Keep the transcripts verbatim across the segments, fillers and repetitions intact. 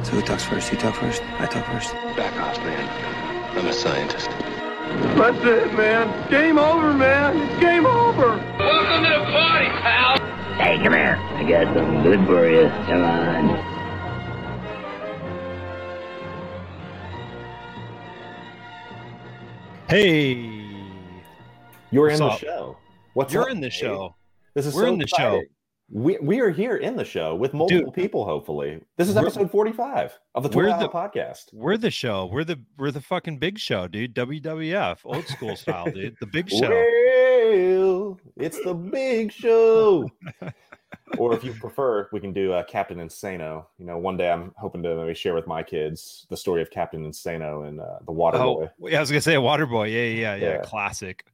So who talks first? You talk first? I talk first. Back off, man. I'm a scientist. That's it, man. Game over, man. It's game over. Welcome to the party, pal. Hey, come here. I got something good for you. Come on. Hey. You're What's in the up? show. What's You're up, in the Dave? show. This is We're so in the exciting. show. We we are here in the show with multiple Dude. people. Hopefully, this is We're- episode forty-five of the We're Twelve the- Hour Podcast. We're the show. We're the we're the fucking big show, dude. W W F, old school style, dude. The big show. Well, it's the big show. Or if you prefer, we can do uh, Captain Insano. You know, one day I'm hoping to maybe share with my kids the story of Captain Insano and uh, the Water Oh, Boy. yeah, I was gonna say Waterboy. Yeah, yeah, yeah, yeah. Yeah. Classic,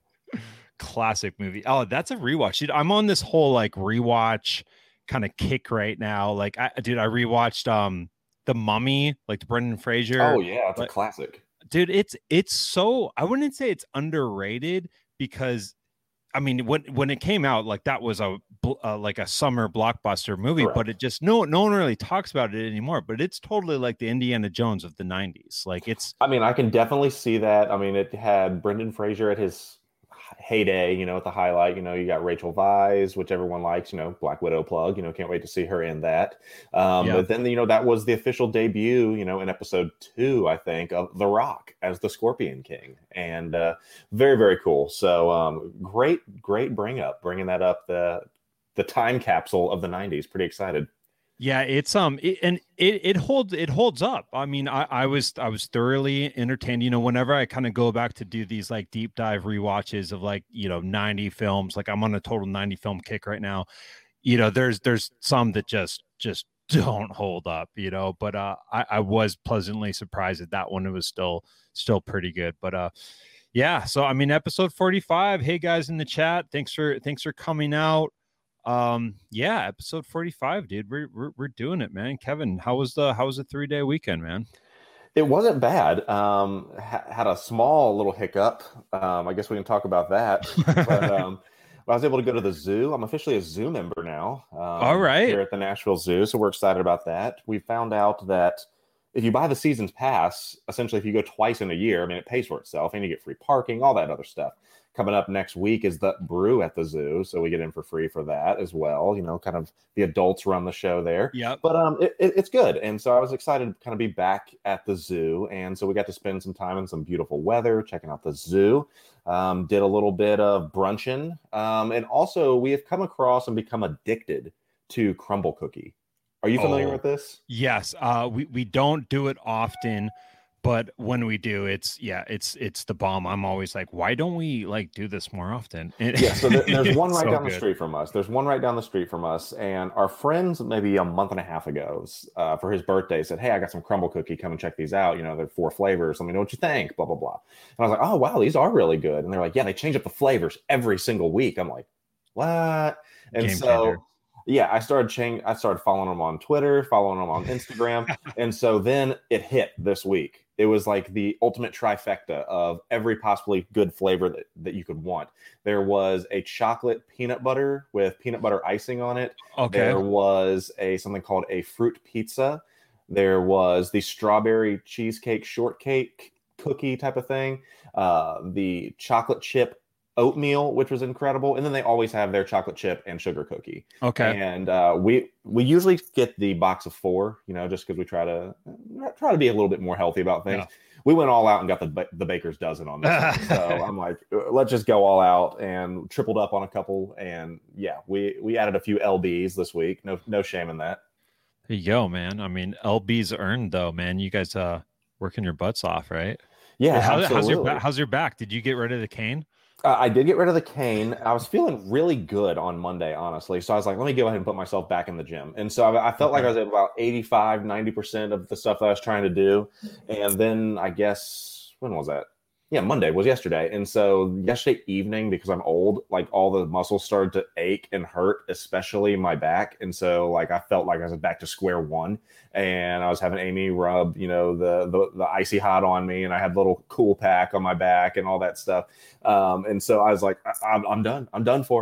classic movie. Oh, that's a rewatch, dude. I'm on this whole like rewatch kind of kick right now. Like, I, dude, I rewatched um The Mummy, like the Brendan Fraser. Oh yeah, it's But- a classic. Dude, it's it's so I wouldn't say it's underrated because I mean when when it came out, like that was a bl- uh, like a summer blockbuster movie, Correct. but it just no no one really talks about it anymore. But it's totally like the Indiana Jones of the nineties. Like it's I mean, I can definitely see that. I mean, it had Brendan Fraser at his heyday, you know, at the highlight. You know, you got Rachel Weisz, which everyone likes, you know, Black Widow plug, you know, can't wait to see her in that. Um, Yeah. But then, you know, that was the official debut, you know, in episode two, I think, of The Rock as the Scorpion King. And uh, very, very cool. So um, great, great bring up, bringing that up, the the time capsule of the nineties. Pretty excited. Yeah, it's um, it, and it it holds it holds up. I mean, I I was I was thoroughly entertained. You know, whenever I kind of go back to do these like deep dive rewatches of like you know ninety films, like I'm on a total ninety film kick right now. You know, there's there's some that just just don't hold up. You know, but uh, I I was pleasantly surprised that that one it was still still pretty good. But uh, yeah. So I mean, episode forty-five. Hey guys in the chat, thanks for thanks for coming out. Um, yeah, episode forty-five, dude. We're, we're we're doing it, man. Kevin, how was the how was the three day weekend, man? It wasn't bad. Um, ha- had a small little hiccup. Um, I guess we can talk about that. But um, I was able to go to the zoo. I'm officially a zoo member now. Um, All right. Here at the Nashville Zoo, so we're excited about that. We found out that if you buy the season's pass, essentially if you go twice in a year, I mean, it pays for itself, and you get free parking, all that other stuff. Coming up next week is the brew at the zoo, so we get in for free for that as well. You know, kind of the adults run the show there. Yeah. But um, it, it, it's good, and so I was excited to kind of be back at the zoo, and so we got to spend some time in some beautiful weather, checking out the zoo. Um, did a little bit of brunching, um, and also we have come across and become addicted to crumble cookie. Are you familiar Oh. with this? Yes. Uh, we we don't do it often, but when we do, it's yeah, it's it's the bomb. I'm always like, why don't we like do this more often? And- Yeah, so there, there's one right So down the good. street from us. There's one right down the street from us, and our friends maybe a month and a half ago uh, for his birthday said, "Hey, I got some crumble cookie. Come and check these out. You know, they're four flavors. Let me know what you think." Blah blah blah. And I was like, "Oh wow, these are really good." And they're like, "Yeah, they change up the flavors every single week." I'm like, "What?" And Game so. changer. Yeah, I started chang- I started following them on Twitter, following them on Instagram, and so then it hit this week. It was like the ultimate trifecta of every possibly good flavor that, that you could want. There was a chocolate peanut butter with peanut butter icing on it. Okay. There was a something called a fruit pizza. There was the strawberry cheesecake shortcake cookie type of thing. Uh, the chocolate chip oatmeal, which was incredible, and then they always have their chocolate chip and sugar cookie. Okay. And uh, we we usually get the box of four, you know, just because we try to try to be a little bit more healthy about things. Yeah. We went all out and got the ba- the baker's dozen on this one. So I'm like, uh, let's just go all out, and tripled up on a couple. And yeah, we we added a few L Bs this week. No no shame in that. There you go, man. I mean, L B's earned though, man. You guys uh working your butts off, right? Yeah, How- how's your absolutely. ba- how's your back? Did you get rid of the cane? Uh, I did get rid of the cane. I was feeling really good on Monday, honestly. So I was like, let me go ahead and put myself back in the gym. And so I, I felt like I was at about eighty-five, ninety percent of the stuff that I was trying to do. And then I guess, when was that? Yeah, Monday was yesterday. And so yesterday evening, because I'm old, like all the muscles started to ache and hurt, especially my back. And so like I felt like I was back to square one. And I was having Amy rub, you know, the the, the icy hot on me, and I had a little cool pack on my back and all that stuff. Um, and so I was like, I, I'm, I'm done. I'm done for.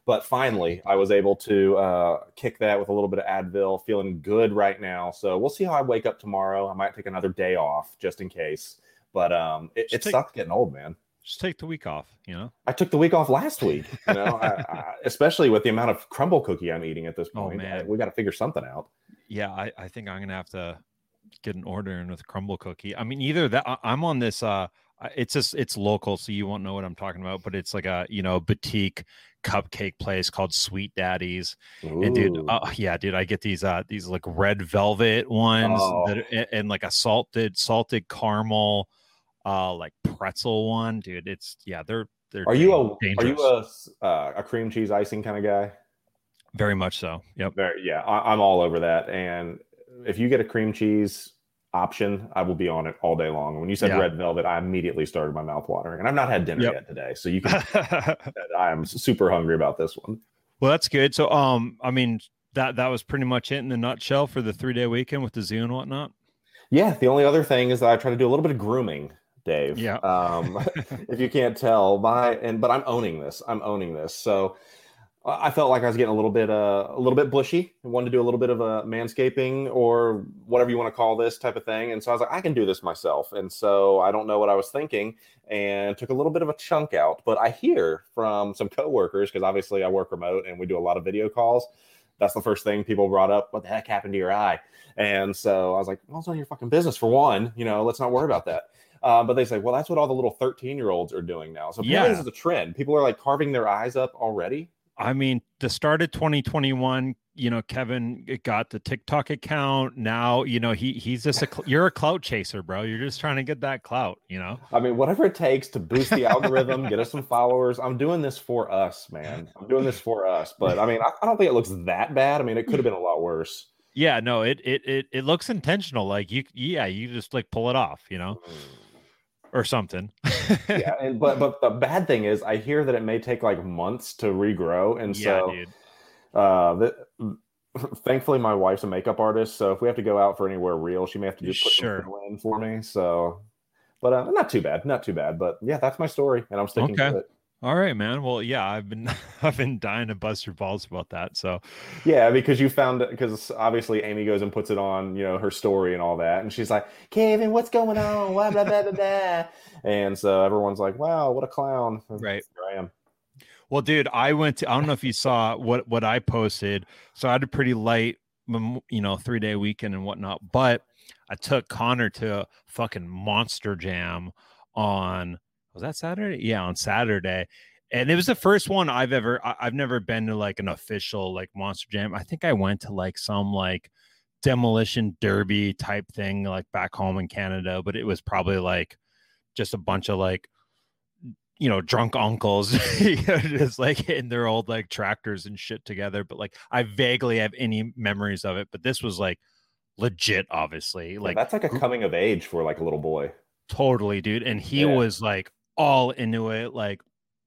But finally, I was able to uh, kick that with a little bit of Advil, feeling good right now. So we'll see how I wake up tomorrow. I might take another day off just in case. But um, it, it take, sucks getting old, man. Just take the week off, you know? I took the week off last week, you know, I, I, especially with the amount of crumble cookie I'm eating at this point. Oh, man. I, we got to figure something out. Yeah, I, I think I'm going to have to get an order in with crumble cookie. I mean, either that, I, I'm on this, uh, it's just, it's local, so you won't know what I'm talking about, but it's like a, you know, boutique cupcake place called Sweet Daddy's. Ooh. And dude, uh, yeah, dude, I get these, uh, these like red velvet ones oh. that, and, and like a salted, salted caramel, uh, like pretzel one, dude. It's, yeah, they're, they're are you a, dangerous. are you a, uh, a cream cheese icing kind of guy? Very much so. Yep. Very, yeah, I, I'm all over that. And if you get a cream cheese option, I will be on it all day long. When you said yeah. red velvet, I immediately started my mouth watering, and I've not had dinner yep. yet today. So you can, I am super hungry about this one. Well, that's good. So, um, I mean, that, that was pretty much it in the nutshell for the three day weekend with the zoo and whatnot. Yeah. The only other thing is that I try to do a little bit of grooming, Dave. Yeah. Um, if you can't tell my, and, but I'm owning this, I'm owning this. So I felt like I was getting a little bit, uh, a little bit bushy. I wanted to do a little bit of a manscaping or whatever you want to call this type of thing. And so I was like, I can do this myself. And so I don't know what I was thinking and took a little bit of a chunk out. But I hear from some coworkers, because obviously I work remote and we do a lot of video calls. That's the first thing people brought up. What the heck happened to your eye? And so I was like, well, it's none of your fucking business for one. You know, let's not worry about that. Uh, but they say, well, that's what all the little thirteen year olds are doing now. So apparently yeah. this is a trend. People are like carving their eyes up already. I mean, the start of twenty twenty-one, you know, Kevin got the TikTok account. Now, you know, he he's just a, you're a clout chaser, bro. You're just trying to get that clout, you know? I mean, whatever it takes to boost the algorithm, get us some followers. I'm doing this for us, man. I'm doing this for us. But I mean, I, I don't think it looks that bad. I mean, it could have been a lot worse. Yeah, no, it, it, it, it looks intentional. Like you, yeah, you just like pull it off, you know? Mm. Or something. yeah, and but but the bad thing is I hear that it may take like months to regrow, and yeah, so dude. uh the, thankfully my wife's a makeup artist, so if we have to go out for anywhere real, she may have to just put sure. some in for me. So but uh, not too bad, not too bad. But yeah, that's my story, and I'm sticking okay. to it. All right, man. Well, yeah, I've been I've been dying to bust your balls about that. So, yeah, because you found it, because obviously Amy goes and puts it on, you know, her story and all that, and she's like, "Kevin, what's going on?" Blah blah blah blah blah. And so everyone's like, "Wow, what a clown!" Right. Here I am. Well, dude, I went to. I don't know if you saw what what I posted. So I had a pretty light, you know, three day weekend and whatnot. But I took Connor to fucking Monster Jam on. Was that Saturday? Yeah, on Saturday. And it was the first one I've ever, I, I've never been to like an official like Monster Jam. I think I went to like some like demolition derby type thing like back home in Canada, but it was probably like just a bunch of like, you know, drunk uncles just like hitting their old like tractors and shit together. But like I vaguely have any memories of it, but this was like legit, obviously. Like yeah, that's like a coming of age for like a little boy. Totally, dude. And he yeah. was like all into it. Like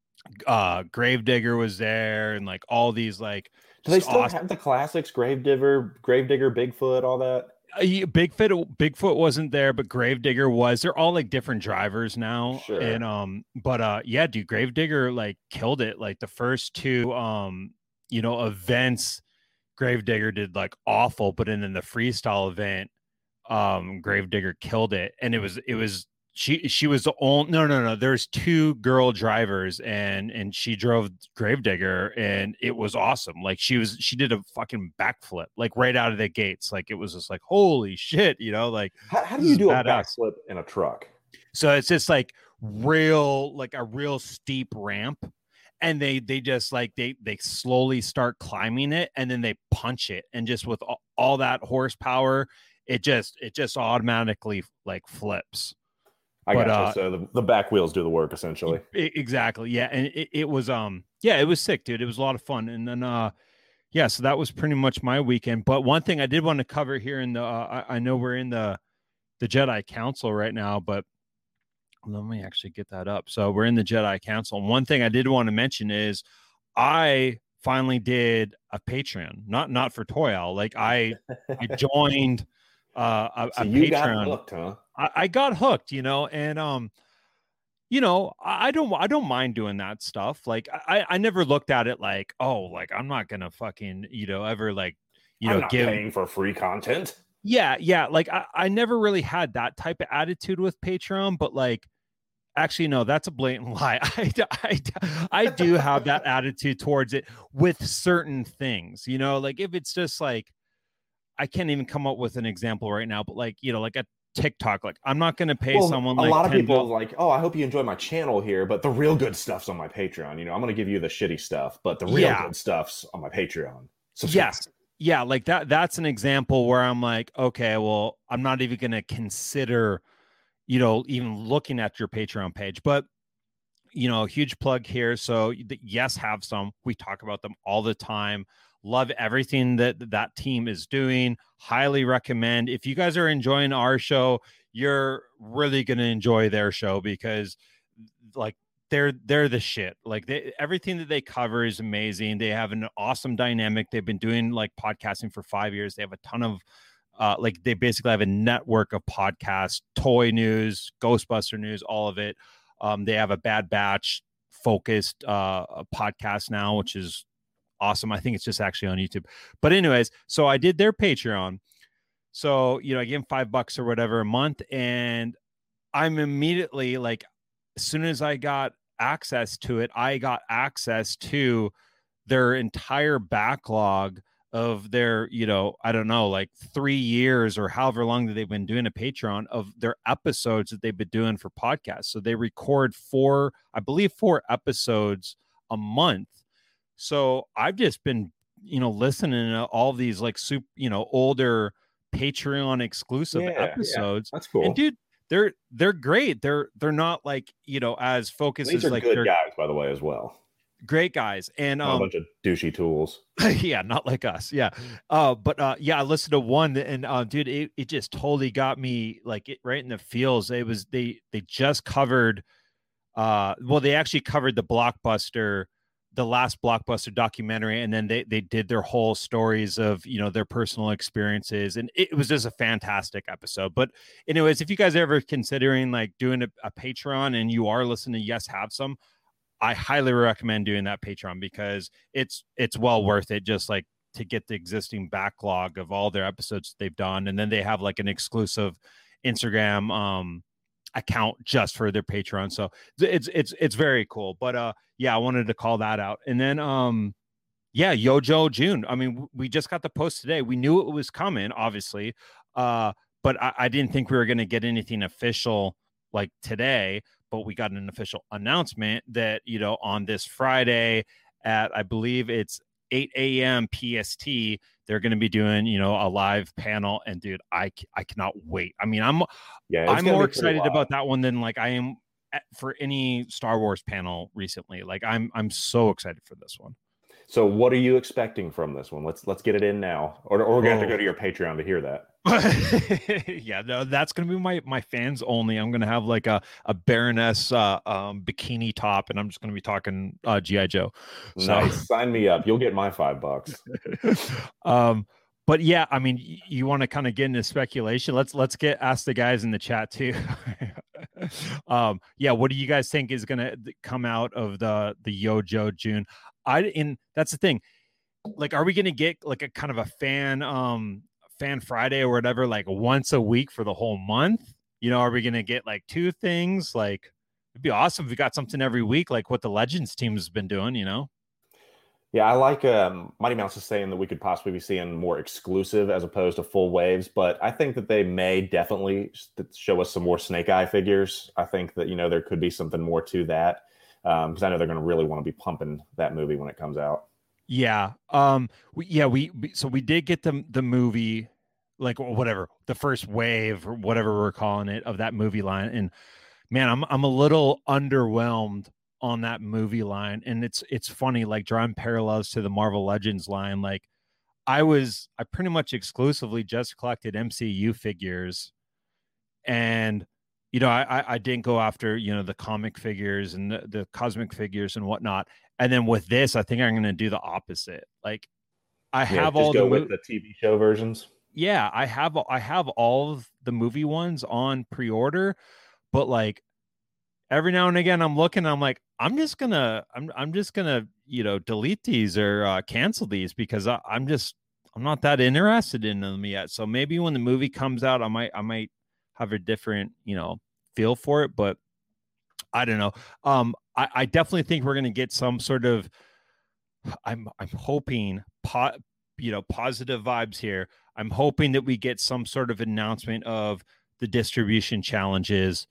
uh Gravedigger was there and like all these like do they still awesome... have the classics? Gravedigger, Gravedigger, Bigfoot, all that? Uh, yeah, Bigfoot Bigfoot wasn't there, but Gravedigger was. They're all like different drivers now. Sure. And um, but uh yeah, dude, Gravedigger like killed it. Like the first two um, you know, events, Gravedigger did like awful, but then in the freestyle event, um, Gravedigger killed it. And it was it was She she was the only no no no. There's two girl drivers and and she drove Gravedigger and it was awesome. Like she was she did a fucking backflip like right out of the gates. Like it was just like holy shit, you know. Like how, how do you do a backflip in a truck? So it's just like real like a real steep ramp, and they they just like they they slowly start climbing it and then they punch it, and just with all, all that horsepower, it just it just automatically like flips. I got gotcha. uh, so the, the back wheels do the work essentially. Exactly. Yeah. And it, it was, um, yeah, it was sick, dude. It was a lot of fun. And then, uh, yeah, so that was pretty much my weekend. But one thing I did want to cover here in the, uh, I, I know we're in the, the Jedi Council right now, but let me actually get that up. So we're in the Jedi Council. And one thing I did want to mention is I finally did a Patreon, not, not for Toy Owl. Like I, I joined, uh, a, so a you Patreon. got hooked, huh? I got hooked, you know, and um, you know, I I don't I don't mind doing that stuff. Like I I never looked at it like, oh, like I'm not gonna fucking, you know, ever like, you I'm know, not give paying for free content. Yeah, yeah. Like I, I never really had that type of attitude with Patreon, but like actually, no, that's a blatant lie. I, I, I do have that attitude towards it with certain things, you know, like if it's just like, I can't even come up with an example right now, but like, you know, like a TikTok, like I'm not going to pay well, someone a like lot of ten people dollars. like, oh, I hope you enjoy my channel here, but the real good stuff's on my Patreon. You know, I'm going to give you the shitty stuff, but the real Yeah. good stuff's on my Patreon. Subscribe. Yes. Yeah. Like that, that's an example where I'm like, okay, well, I'm not even going to consider, you know, even looking at your Patreon page, but you know, huge plug here. So the Yes Have Some, we talk about them all the time. Love everything that that team is doing. Highly recommend. If you guys are enjoying our show, you're really going to enjoy their show because like they're, they're the shit. Like they, everything that they cover is amazing. They have an awesome dynamic. They've been doing like podcasting for five years. They have a ton of, uh, like they basically have a network of podcasts, toy news, Ghostbuster news, all of it. Um, they have a Bad Batch focused uh, podcast now, which is awesome. I think it's just actually on YouTube. But anyways, so I did their Patreon. So, you know, I gave them five bucks or whatever a month. And I'm immediately like, as soon as I got access to it, I got access to their entire backlog of their, you know, I don't know, like three years or however long that they've been doing a Patreon of their episodes that they've been doing for podcasts. So they record four, I believe four episodes a month. So I've just been, you know, listening to all these like super, you know, older Patreon exclusive Yeah, episodes. yeah, that's cool. And dude, they're, they're great. They're, they're not like, you know, as focused These as are like good they're guys, by the way, as well. great guys. And Not um, a bunch of douchey tools. yeah, not like us. Yeah. Uh, but uh, yeah, I listened to one and uh, dude, it, it just totally got me like it right in the feels. It was, they, they just covered, uh, well, they actually covered the Blockbuster, the last Blockbuster documentary. And then they, they did their whole stories of, you know, their personal experiences. And it was just a fantastic episode. But anyways, if you guys are ever considering like doing a, a Patreon and you are listening to Yes Have Some, I highly recommend doing that Patreon because it's it's well worth it just like to get the existing backlog of all their episodes they've done. And then they have like an exclusive Instagram um account just for their Patreon. So it's it's it's very cool. But uh yeah, I wanted to call that out. And then um yeah, Yojo June. I mean, we just got the post today. We knew it was coming, obviously. Uh, but I, I didn't think we were gonna get anything official like today. But we got an official announcement that, you know, on this Friday at, I believe it's eight a.m. P S T, they're going to be doing, you know, a live panel. And dude, I, I cannot wait. I mean, I'm, Yeah, it's I'm gonna more be pretty excited wild. about that one than like I am at, for any Star Wars panel recently. Like I'm, I'm so excited for this one. So what are you expecting from this one? Let's let's get it in now. Or, or we're going to have to Oh. go to your Patreon to hear that. Yeah, no, that's gonna be my my fans only. I'm gonna have like a a Baroness uh, um, bikini top, and I'm just gonna be talking uh, G I Joe. So, Nice. Sign me up. You'll get my five bucks. um, but yeah, I mean, y- you want to kind of get into speculation. Let's let's get ask the guys in the chat too. um, yeah, what do you guys think is gonna come out of the the Yojo June? I and that's the thing. Like, are we gonna get like a kind of a fan um fan Friday or whatever, like once a week for the whole month? You know, are we gonna get like two things? Like, it'd be awesome if we got something every week, like what the Legends team has been doing. You know. Yeah, I like um, Mighty Mouse is saying that we could possibly be seeing more exclusive as opposed to full waves, but I think that they may definitely show us some more Snake Eye figures. I think that, you know, there could be something more to that because um, I know they're going to really want to be pumping that movie when it comes out. Yeah. Um. We, yeah. We, we so we did get the the movie, like whatever the first wave or whatever we're calling it of that movie line, and man, I'm I'm a little underwhelmed on that movie line. And it's it's funny, like drawing parallels to the Marvel Legends line. Like I was I pretty much exclusively just collected M C U figures, and you know I I didn't go after, you know, the comic figures and the, the cosmic figures and whatnot. And then with this, I think I'm going to do the opposite. Like I Yeah, have just all go the with mo- the T V show versions. yeah, I have I have all of the movie ones on pre-order, but like every now and again I'm looking, I'm like, I'm just gonna, I'm, I'm just gonna, you know, delete these or uh, cancel these because I, I'm just, I'm not that interested in them yet. So maybe when the movie comes out, I might, I might have a different, you know, feel for it, but I don't know. Um, I, I definitely think we're gonna get some sort of, I'm, I'm hoping, po- you know, positive vibes here. I'm hoping that we get some sort of announcement of the distribution challenges,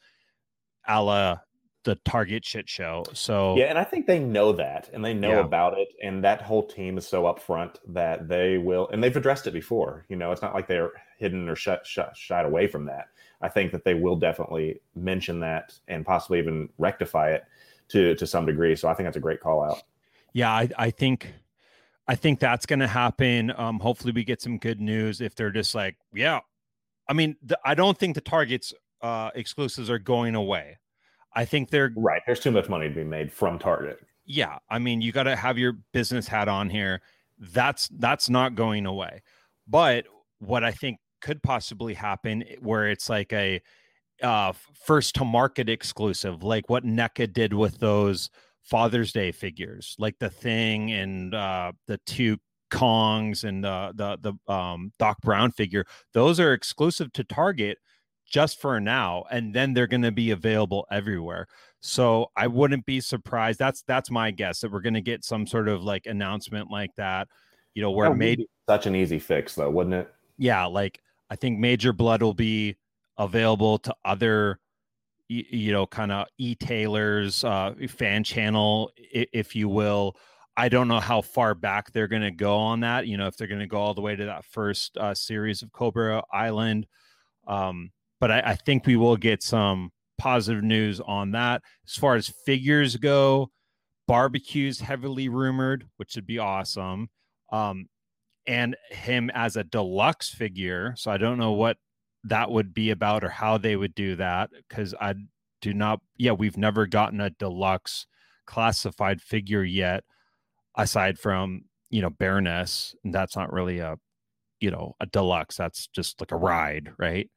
a la the Target shit show. So yeah, and I think they know that, and they know Yeah. about it, and that whole team is so upfront that they will, and they've addressed it before. You know, it's not like they're hidden or shut, shut, shied away from that. I think that they will definitely mention that and possibly even rectify it to to some degree. So I think that's a great call out. yeah, I, I think I think that's going to happen. Um, hopefully we get some good news if they're just like, yeah. I mean, the, I don't think the Target's uh, exclusives are going away. I think they're right. There's too much money to be made from Target. Yeah, I mean, you got to have your business hat on here. That's that's not going away. But what I think could possibly happen, where it's like a uh, first to market exclusive, like what NECA did with those Father's Day figures, like the Thing and uh, the two Kongs and uh, the the um, Doc Brown figure. Those are exclusive to Target just for now, and then they're going to be available everywhere. So I wouldn't be surprised. That's that's my guess that we're going to get some sort of like announcement like that, you know, where That would made be such an easy fix though, wouldn't it? yeah, like I think Major Blood will be available to other, you, you know, kind of e-tailers, uh, fan channel, if you will. I don't know how far back they're going to go on that. You know, if they're going to go all the way to that first uh, series of Cobra Island. Um, but I, I think we will get some positive news on that. As far as figures go, Barbecue's heavily rumored, which would be awesome. Um, and him as a deluxe figure. So I don't know what that would be about or how they would do that, because I do not, yeah, we've never gotten a deluxe classified figure yet, aside from, you know, Baroness. And that's not really a, you know, a deluxe. That's just like a ride, right?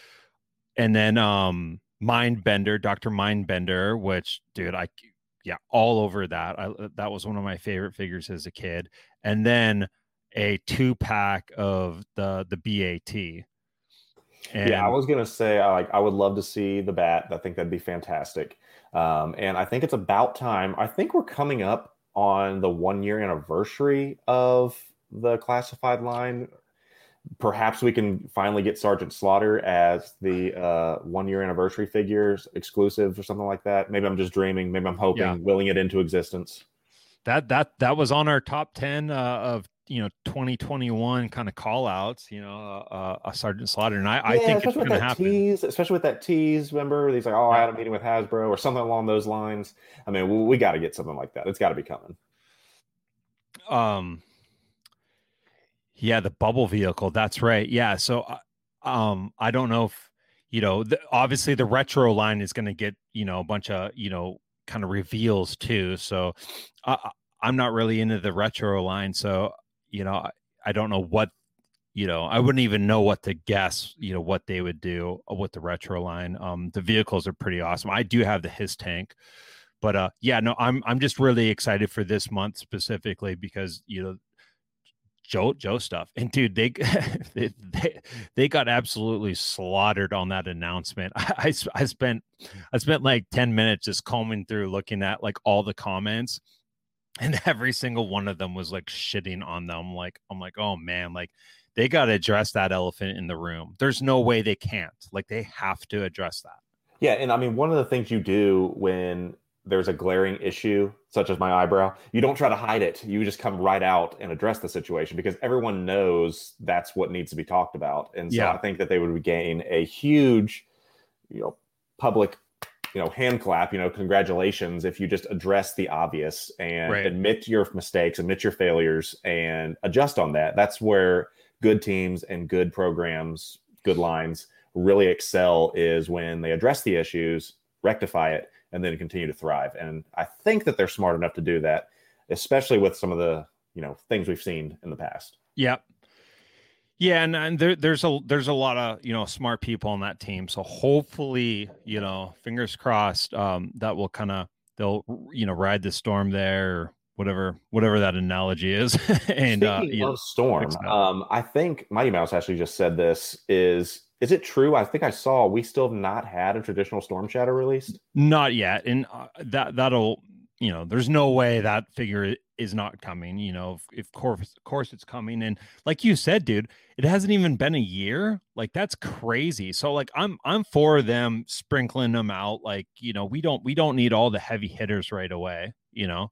And then um Mindbender, Doctor Mindbender, which, dude, I yeah, all over that. I, that was one of my favorite figures as a kid. And then a two pack of the the B A T. And yeah, I was gonna say, I like I would love to see the Bat. I think that'd be fantastic. Um, and I think it's about time. I think we're coming up on the one year anniversary of the classified line. Perhaps we can finally get Sergeant Slaughter as the uh, one year anniversary figures exclusive or something like that. Maybe I'm just dreaming. Maybe I'm hoping, Yeah. willing it into existence. that that that was on our top ten uh, of, you know, twenty twenty-one kind of call outs, you know, uh, a Sergeant Slaughter. And I, I Yeah, think it's especially going with to that happen. tease, especially with that tease. Remember, he's like, "Oh, I had a meeting with Hasbro" or something along those lines. I mean, we, we got to get something like that. It's got to be coming. Um, yeah, the bubble vehicle. That's right. Yeah. So, uh, um, I don't know if, you know, the, obviously the retro line is going to get, you know, a bunch of, you know, kind of reveals too. So, I, I'm not really into the retro line. So, you know, I, I don't know what, you know, I wouldn't even know what to guess, you know, what they would do with the retro line. Um, the vehicles are pretty awesome. I do have the his tank, but uh, yeah, no, I'm I'm just really excited for this month specifically because, you know, Joe Joe stuff. And dude, they they they, they got absolutely slaughtered on that announcement. I, I I spent I spent like ten minutes just combing through looking at like all the comments, and every single one of them was like shitting on them. Like, I'm like, oh man, like they got to address that elephant in the room. There's no way they can't. Like, they have to address that. Yeah, and I mean, one of the things you do when there's a glaring issue, such as my eyebrow, you don't try to hide it. You just come right out and address the situation because everyone knows that's what needs to be talked about. And so Yeah. I think that they would gain a huge, you know, public, you know, hand clap, you know, congratulations if you just address the obvious and Right. admit your mistakes, admit your failures, and adjust on that. That's where good teams and good programs, good lines really excel, is when they address the issues, rectify it, and then continue to thrive. And I think that they're smart enough to do that, especially with some of the, you know, things we've seen in the past. Yeah. Yeah, and, and there, there's a there's a lot of you know smart people on that team. So hopefully, you know, fingers crossed, um, that will kind of they'll you know ride the storm there, or whatever whatever that analogy is. and Speaking uh, you of know, storm, um, I think Mighty Mouse actually just said this. Is is it true? I think I saw we still have not had a traditional Storm Shadow released. Not yet, and uh, that that'll you know, there's no way that figure is not coming. You know, if, if course, of course it's coming, and like you said, dude, it hasn't even been a year. Like that's crazy. So like I'm I'm for them sprinkling them out. Like you know, we don't we don't need all the heavy hitters right away. You know,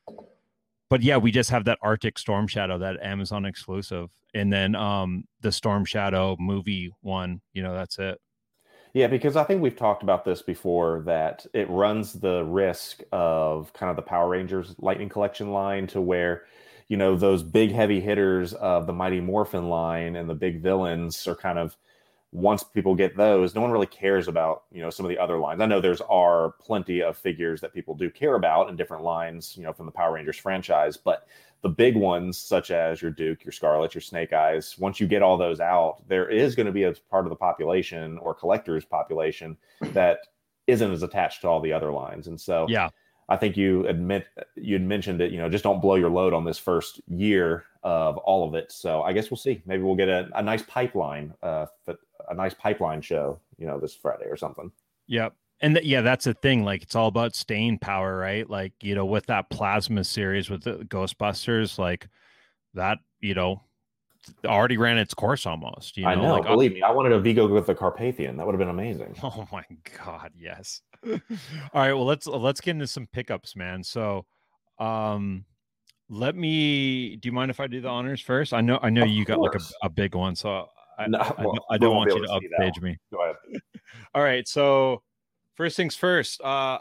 but yeah, we just have that Arctic Storm Shadow, that Amazon exclusive, and then um the Storm Shadow movie one. You know, that's it. Yeah, because I think we've talked about this before, that it runs the risk of kind of the Power Rangers Lightning Collection line, to where, you know, those big heavy hitters of the Mighty Morphin line and the big villains are kind of, once people get those, no one really cares about, you know, some of the other lines. I know there's are plenty of figures that people do care about in different lines, you know, from the Power Rangers franchise, but the big ones, such as your Duke, your Scarlet, your Snake Eyes, once you get all those out, there is going to be a part of the population or collectors population that isn't as attached to all the other lines. And so yeah, I think you admit, you'd mentioned it, you know, just don't blow your load on this first year of all of it. So I guess we'll see. Maybe we'll get a, a nice pipeline, uh, a nice pipeline show, you know, this Friday or something. Yep. And th- yeah, that's the thing. Like, it's all about staying power, right? Like, you know, with that Plasma series with the Ghostbusters, like that, you know, already ran its course almost. You know? I know. Like, believe me, I wanted a Vigo with the Carpathian. That would have been amazing. Oh my God, yes. All right, well, let's let's get into some pickups, man. So, um, let me. Do you mind if I do the honors first? I know, I know, of you got course. like a, a big one, so I, no, I, well, I don't want you to upstage me. Go ahead. All right, so. First things first, uh,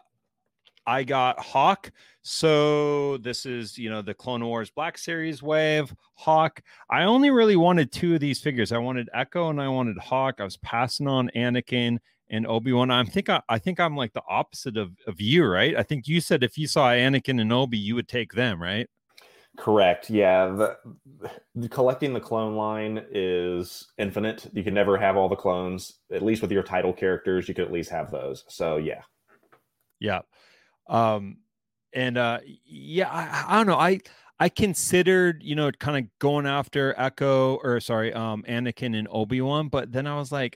I got Hawk. So this is, you know, the Clone Wars Black Series wave, Hawk. I only really wanted two of these figures. I wanted Echo and I wanted Hawk. I was passing on Anakin and Obi-Wan. I think I, I think I'm like the opposite of, of you, right? I think you said if you saw Anakin and Obi, you would take them, right? Correct. Yeah. The, the collecting the clone line is infinite. You can never have all the clones. At least with your title characters, you could at least have those. So yeah. Yeah. Um, and uh, yeah, I, I don't know. I I considered, you know, kind of going after Echo or sorry, um, Anakin and Obi-Wan, but then I was like,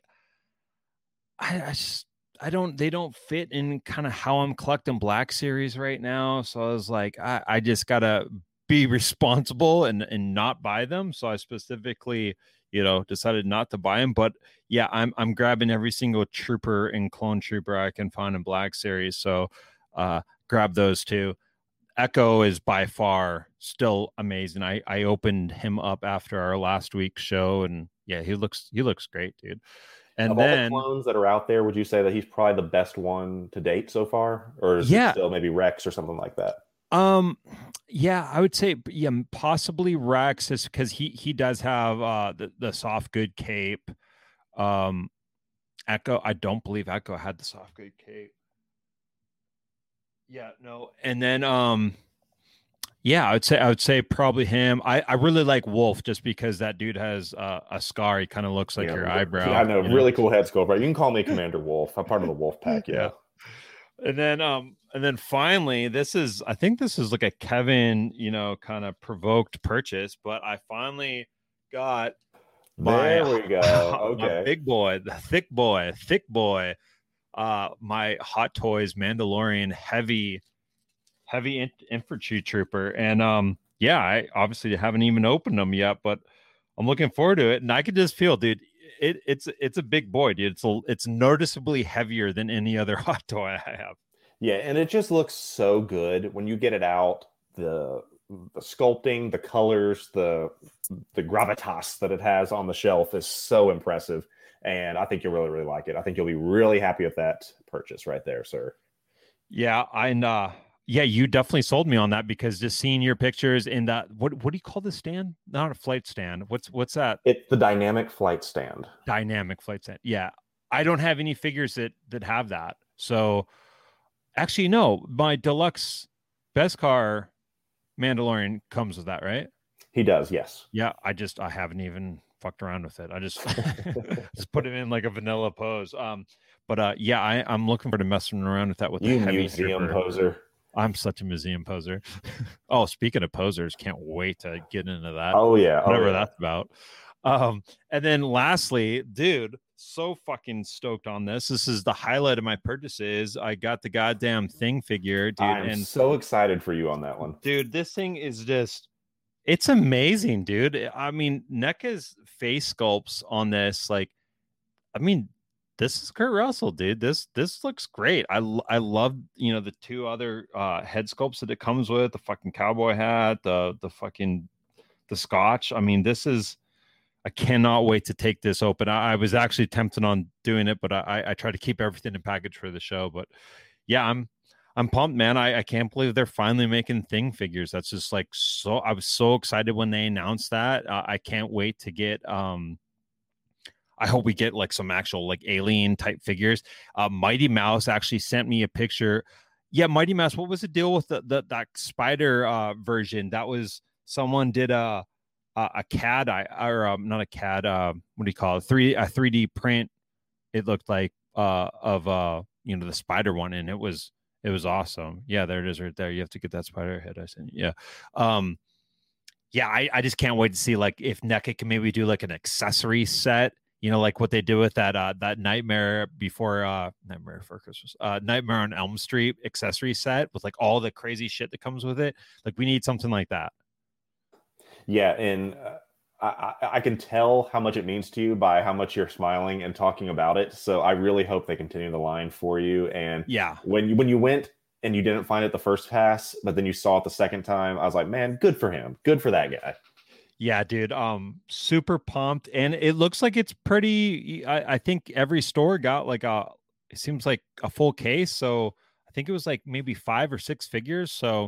I, I just I don't they don't fit in kind of how I'm collecting Black Series right now. So I was like, I, I just gotta be responsible and and not buy them. So I specifically, you know, decided not to buy them. But yeah, I'm I'm grabbing every single trooper and clone trooper I can find in Black Series. So uh grab those two. Echo is by far still amazing. I I opened him up after our last week's show, and yeah, he looks he looks great, dude. And of then all the clones that are out there, would you say that he's probably the best one to date so far, or is yeah. it still maybe Rex or something like that? Um, yeah, I would say, yeah, possibly Rex, is because he he does have uh the, the soft good cape. Um, Echo, I don't believe Echo had the soft good cape. Yeah, no, and then um, yeah, I would say I would say probably him. I I really like Wolf just because that dude has uh, a scar. He kind of looks like yeah, your eyebrow. Yeah, I know, really know? cool head sculpt. Right? You can call me Commander Wolf. I'm part of the Wolf Pack. Yeah. yeah. And then, um, and then finally, this is, I think this is like a Kevin, you know, kind of provoked purchase, but I finally got my, there we go. Okay. my big boy, the thick boy, thick boy, uh, my Hot Toys Mandalorian heavy, heavy in- infantry trooper. And, um, yeah, I obviously haven't even opened them yet, but I'm looking forward to it. And I could just feel, dude, It, it's it's a big boy, dude. It's a, it's noticeably heavier than any other hot toy I have. Yeah, and it just looks so good when you get it out. The the sculpting, the colors, the the gravitas that it has on the shelf is so impressive, and I think you'll really really like it. I think you'll be really happy with that purchase right there, sir. Yeah, and uh, yeah, you definitely sold me on that because just seeing your pictures in that, what what do you call this stand? Not a flight stand. What's what's that? It's the dynamic flight stand. Dynamic flight stand. Yeah, I don't have any figures that that have that. So, actually, no, my deluxe Beskar Mandalorian comes with that, right? He does, yes. Yeah, I just I haven't even fucked around with it. I just just put it in like a vanilla pose. Um, but uh, yeah, I, I'm looking forward to messing around with that with you the heavy museum dripper. poser. I'm such a museum poser. Oh, speaking of posers, can't wait to get into that. Oh yeah, oh, whatever yeah. that's about. Um, and then lastly, dude, so fucking stoked on this. This is the highlight of my purchases. I got the goddamn Thing figure, dude. I'm and so excited for you on that one, dude. This thing is just. It's amazing, dude. I mean, N E C A's face sculpts on this, like, I mean, this is Kurt Russell, dude. This this looks great. I I love, you know, the two other uh, head sculpts that it comes with, the fucking cowboy hat, the the fucking the scotch. I mean, this is. I cannot wait to take this open. I, I was actually tempted on doing it, but I I try to keep everything in package for the show. But yeah, I'm. I'm pumped, man. I, I can't believe they're finally making Thing figures. That's just like so. I was so excited when they announced that. Uh, I can't wait to get. Um, I hope we get like some actual like alien type figures. Uh, Mighty Mouse actually sent me a picture. Yeah, Mighty Mouse. What was the deal with the, the that spider uh, version? That was someone did a a, a C A D or um, not a C A D. Uh, what do you call it? Three a three D print. It looked like uh, of uh, you know the spider one, and it was. It was awesome. Yeah, there it is right there. You have to get that spider head I sent you. Yeah. Um, yeah, I, I just can't wait to see like if N E C A can maybe do like an accessory set, you know, like what they do with that uh that Nightmare before uh Nightmare for Christmas, uh Nightmare on Elm Street accessory set with like all the crazy shit that comes with it. Like we need something like that. Yeah, and uh, I, I can tell how much it means to you by how much you're smiling and talking about it. So I really hope they continue the line for you. And yeah, when you when you went and you didn't find it the first pass, but then you saw it the second time, I was like, man, good for him. Good for that guy. Yeah, dude. Um, super pumped, and it looks like it's pretty. I, I think every store got like a. It seems like a full case. So I think it was like maybe five or six figures. So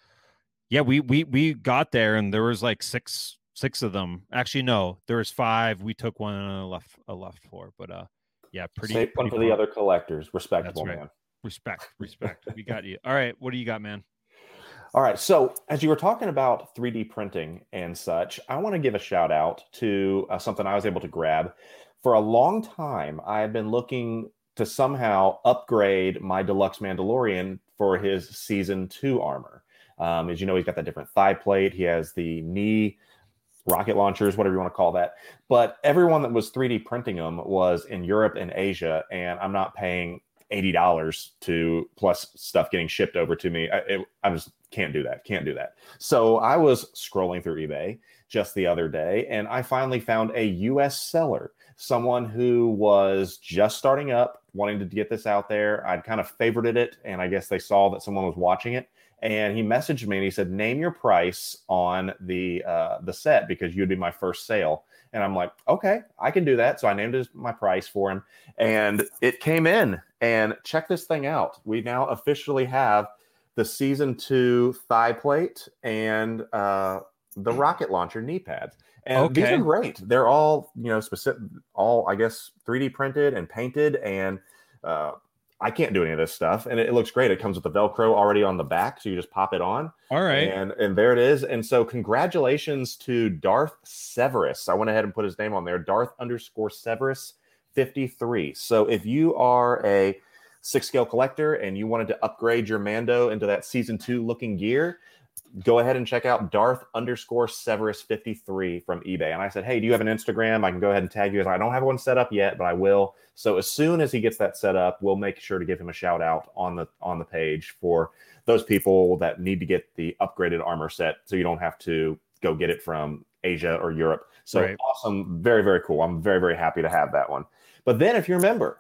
yeah, we we we got there, and there was like six. Six of them. Actually, no, there was five. We took one and I left a left for, but uh, yeah, pretty. Save one pretty for the other collectors. Respectable, right. man. Respect, respect. We got you. All right, what do you got, man? All right. So as you were talking about three D printing and such, I want to give a shout out to uh, something I was able to grab. For a long time, I've been looking to somehow upgrade my deluxe Mandalorian for his season two armor. Um, as you know, he's got that different thigh plate. He has the knee rocket launchers, whatever you want to call that. But everyone that was three D printing them was in Europe and Asia, and I'm not paying eighty dollars to plus stuff getting shipped over to me. I, it, I just can't do that. Can't do that. So I was scrolling through eBay just the other day, and I finally found a U S seller, someone who was just starting up, wanting to get this out there. I'd kind of favorited it, and I guess they saw that someone was watching it. And he messaged me and he said, name your price on the uh, the set because you'd be my first sale. And I'm like, okay, I can do that. So I named his, my price for him. And it came in. And check this thing out. We now officially have the season two thigh plate and uh, the rocket launcher knee pads. And okay. These are great. They're all, you know, specific, all, I guess, three D printed and painted. And uh I can't do any of this stuff, and it, it looks great. It comes with the Velcro already on the back, so you just pop it on. All right, and and there it is. And so, congratulations to Darth Severus. I went ahead and put his name on there, Darth underscore Severus fifty-three. So, if you are a six scale collector and you wanted to upgrade your Mando into that season two looking gear, go ahead and check out Darth underscore Severus fifty-three from eBay. And I said, hey, do you have an Instagram? I can go ahead and tag you. I don't have one set up yet, but I will. So as soon as he gets that set up, we'll make sure to give him a shout out on the on the page for those people that need to get the upgraded armor set so you don't have to go get it from Asia or Europe. So right. Awesome. Very, very cool. I'm very, very happy to have that one. But then if you remember,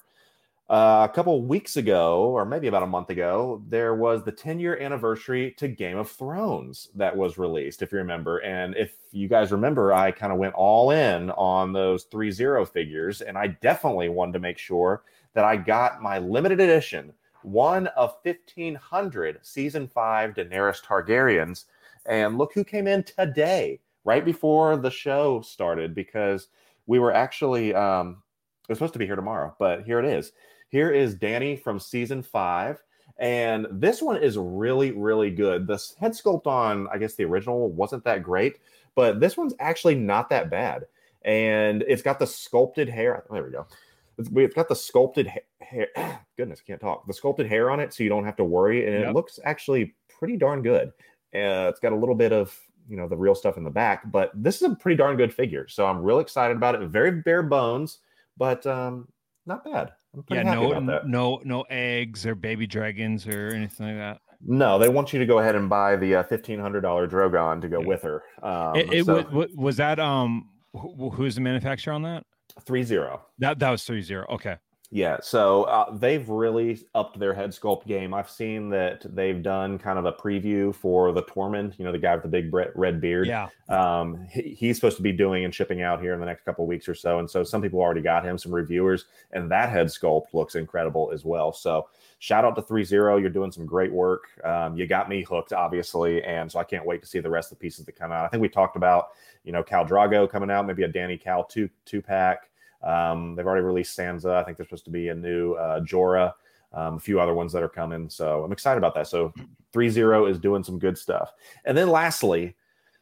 Uh, a couple weeks ago, or maybe about a month ago, there was the ten-year anniversary to Game of Thrones that was released, if you remember. And if you guys remember, I kind of went all in on those three zero figures, and I definitely wanted to make sure that I got my limited edition, one of fifteen hundred Season five Daenerys Targaryens. And look who came in today, right before the show started, because we were actually, um, it was supposed to be here tomorrow, but here it is. Here is Danny from season five, and this one is really, really good. The head sculpt on, I guess, the original wasn't that great, but this one's actually not that bad. and it's got the sculpted hair. There we go. It's, it's got the sculpted ha- hair. Goodness, I can't talk. The sculpted hair on it, so you don't have to worry, and yep. it looks actually pretty darn good. Uh, it's got a little bit of, you know, the real stuff in the back, but this is a pretty darn good figure. So I'm real excited about it. Very bare bones, but um, not bad. I'm pretty yeah, happy no, about that. no, no eggs or baby dragons or anything like that. No, they want you to go ahead and buy the uh, fifteen hundred dollars Drogon to go yeah. with her. Um, it, it so, was, was that um, who, who's the manufacturer on that? Three zero. That that was three zero. Okay. Yeah, so uh, they've really upped their head sculpt game. I've seen that they've done kind of a preview for the Tormund, you know, the guy with the big red beard. Yeah. Um, he, he's supposed to be doing and shipping out here in the next couple of weeks or so. And so some people already got him, some reviewers, and that head sculpt looks incredible as well. So shout out to three zero. You're doing some great work. Um, you got me hooked, obviously. And so I can't wait to see the rest of the pieces that come out. I think we talked about, you know, Khal Drago coming out, maybe a Danny Cal two, two pack. Um, they've already released Sansa. I think there's supposed to be a new uh, Jorah, um, a few other ones that are coming. So I'm excited about that. So three zero is doing some good stuff. And then lastly,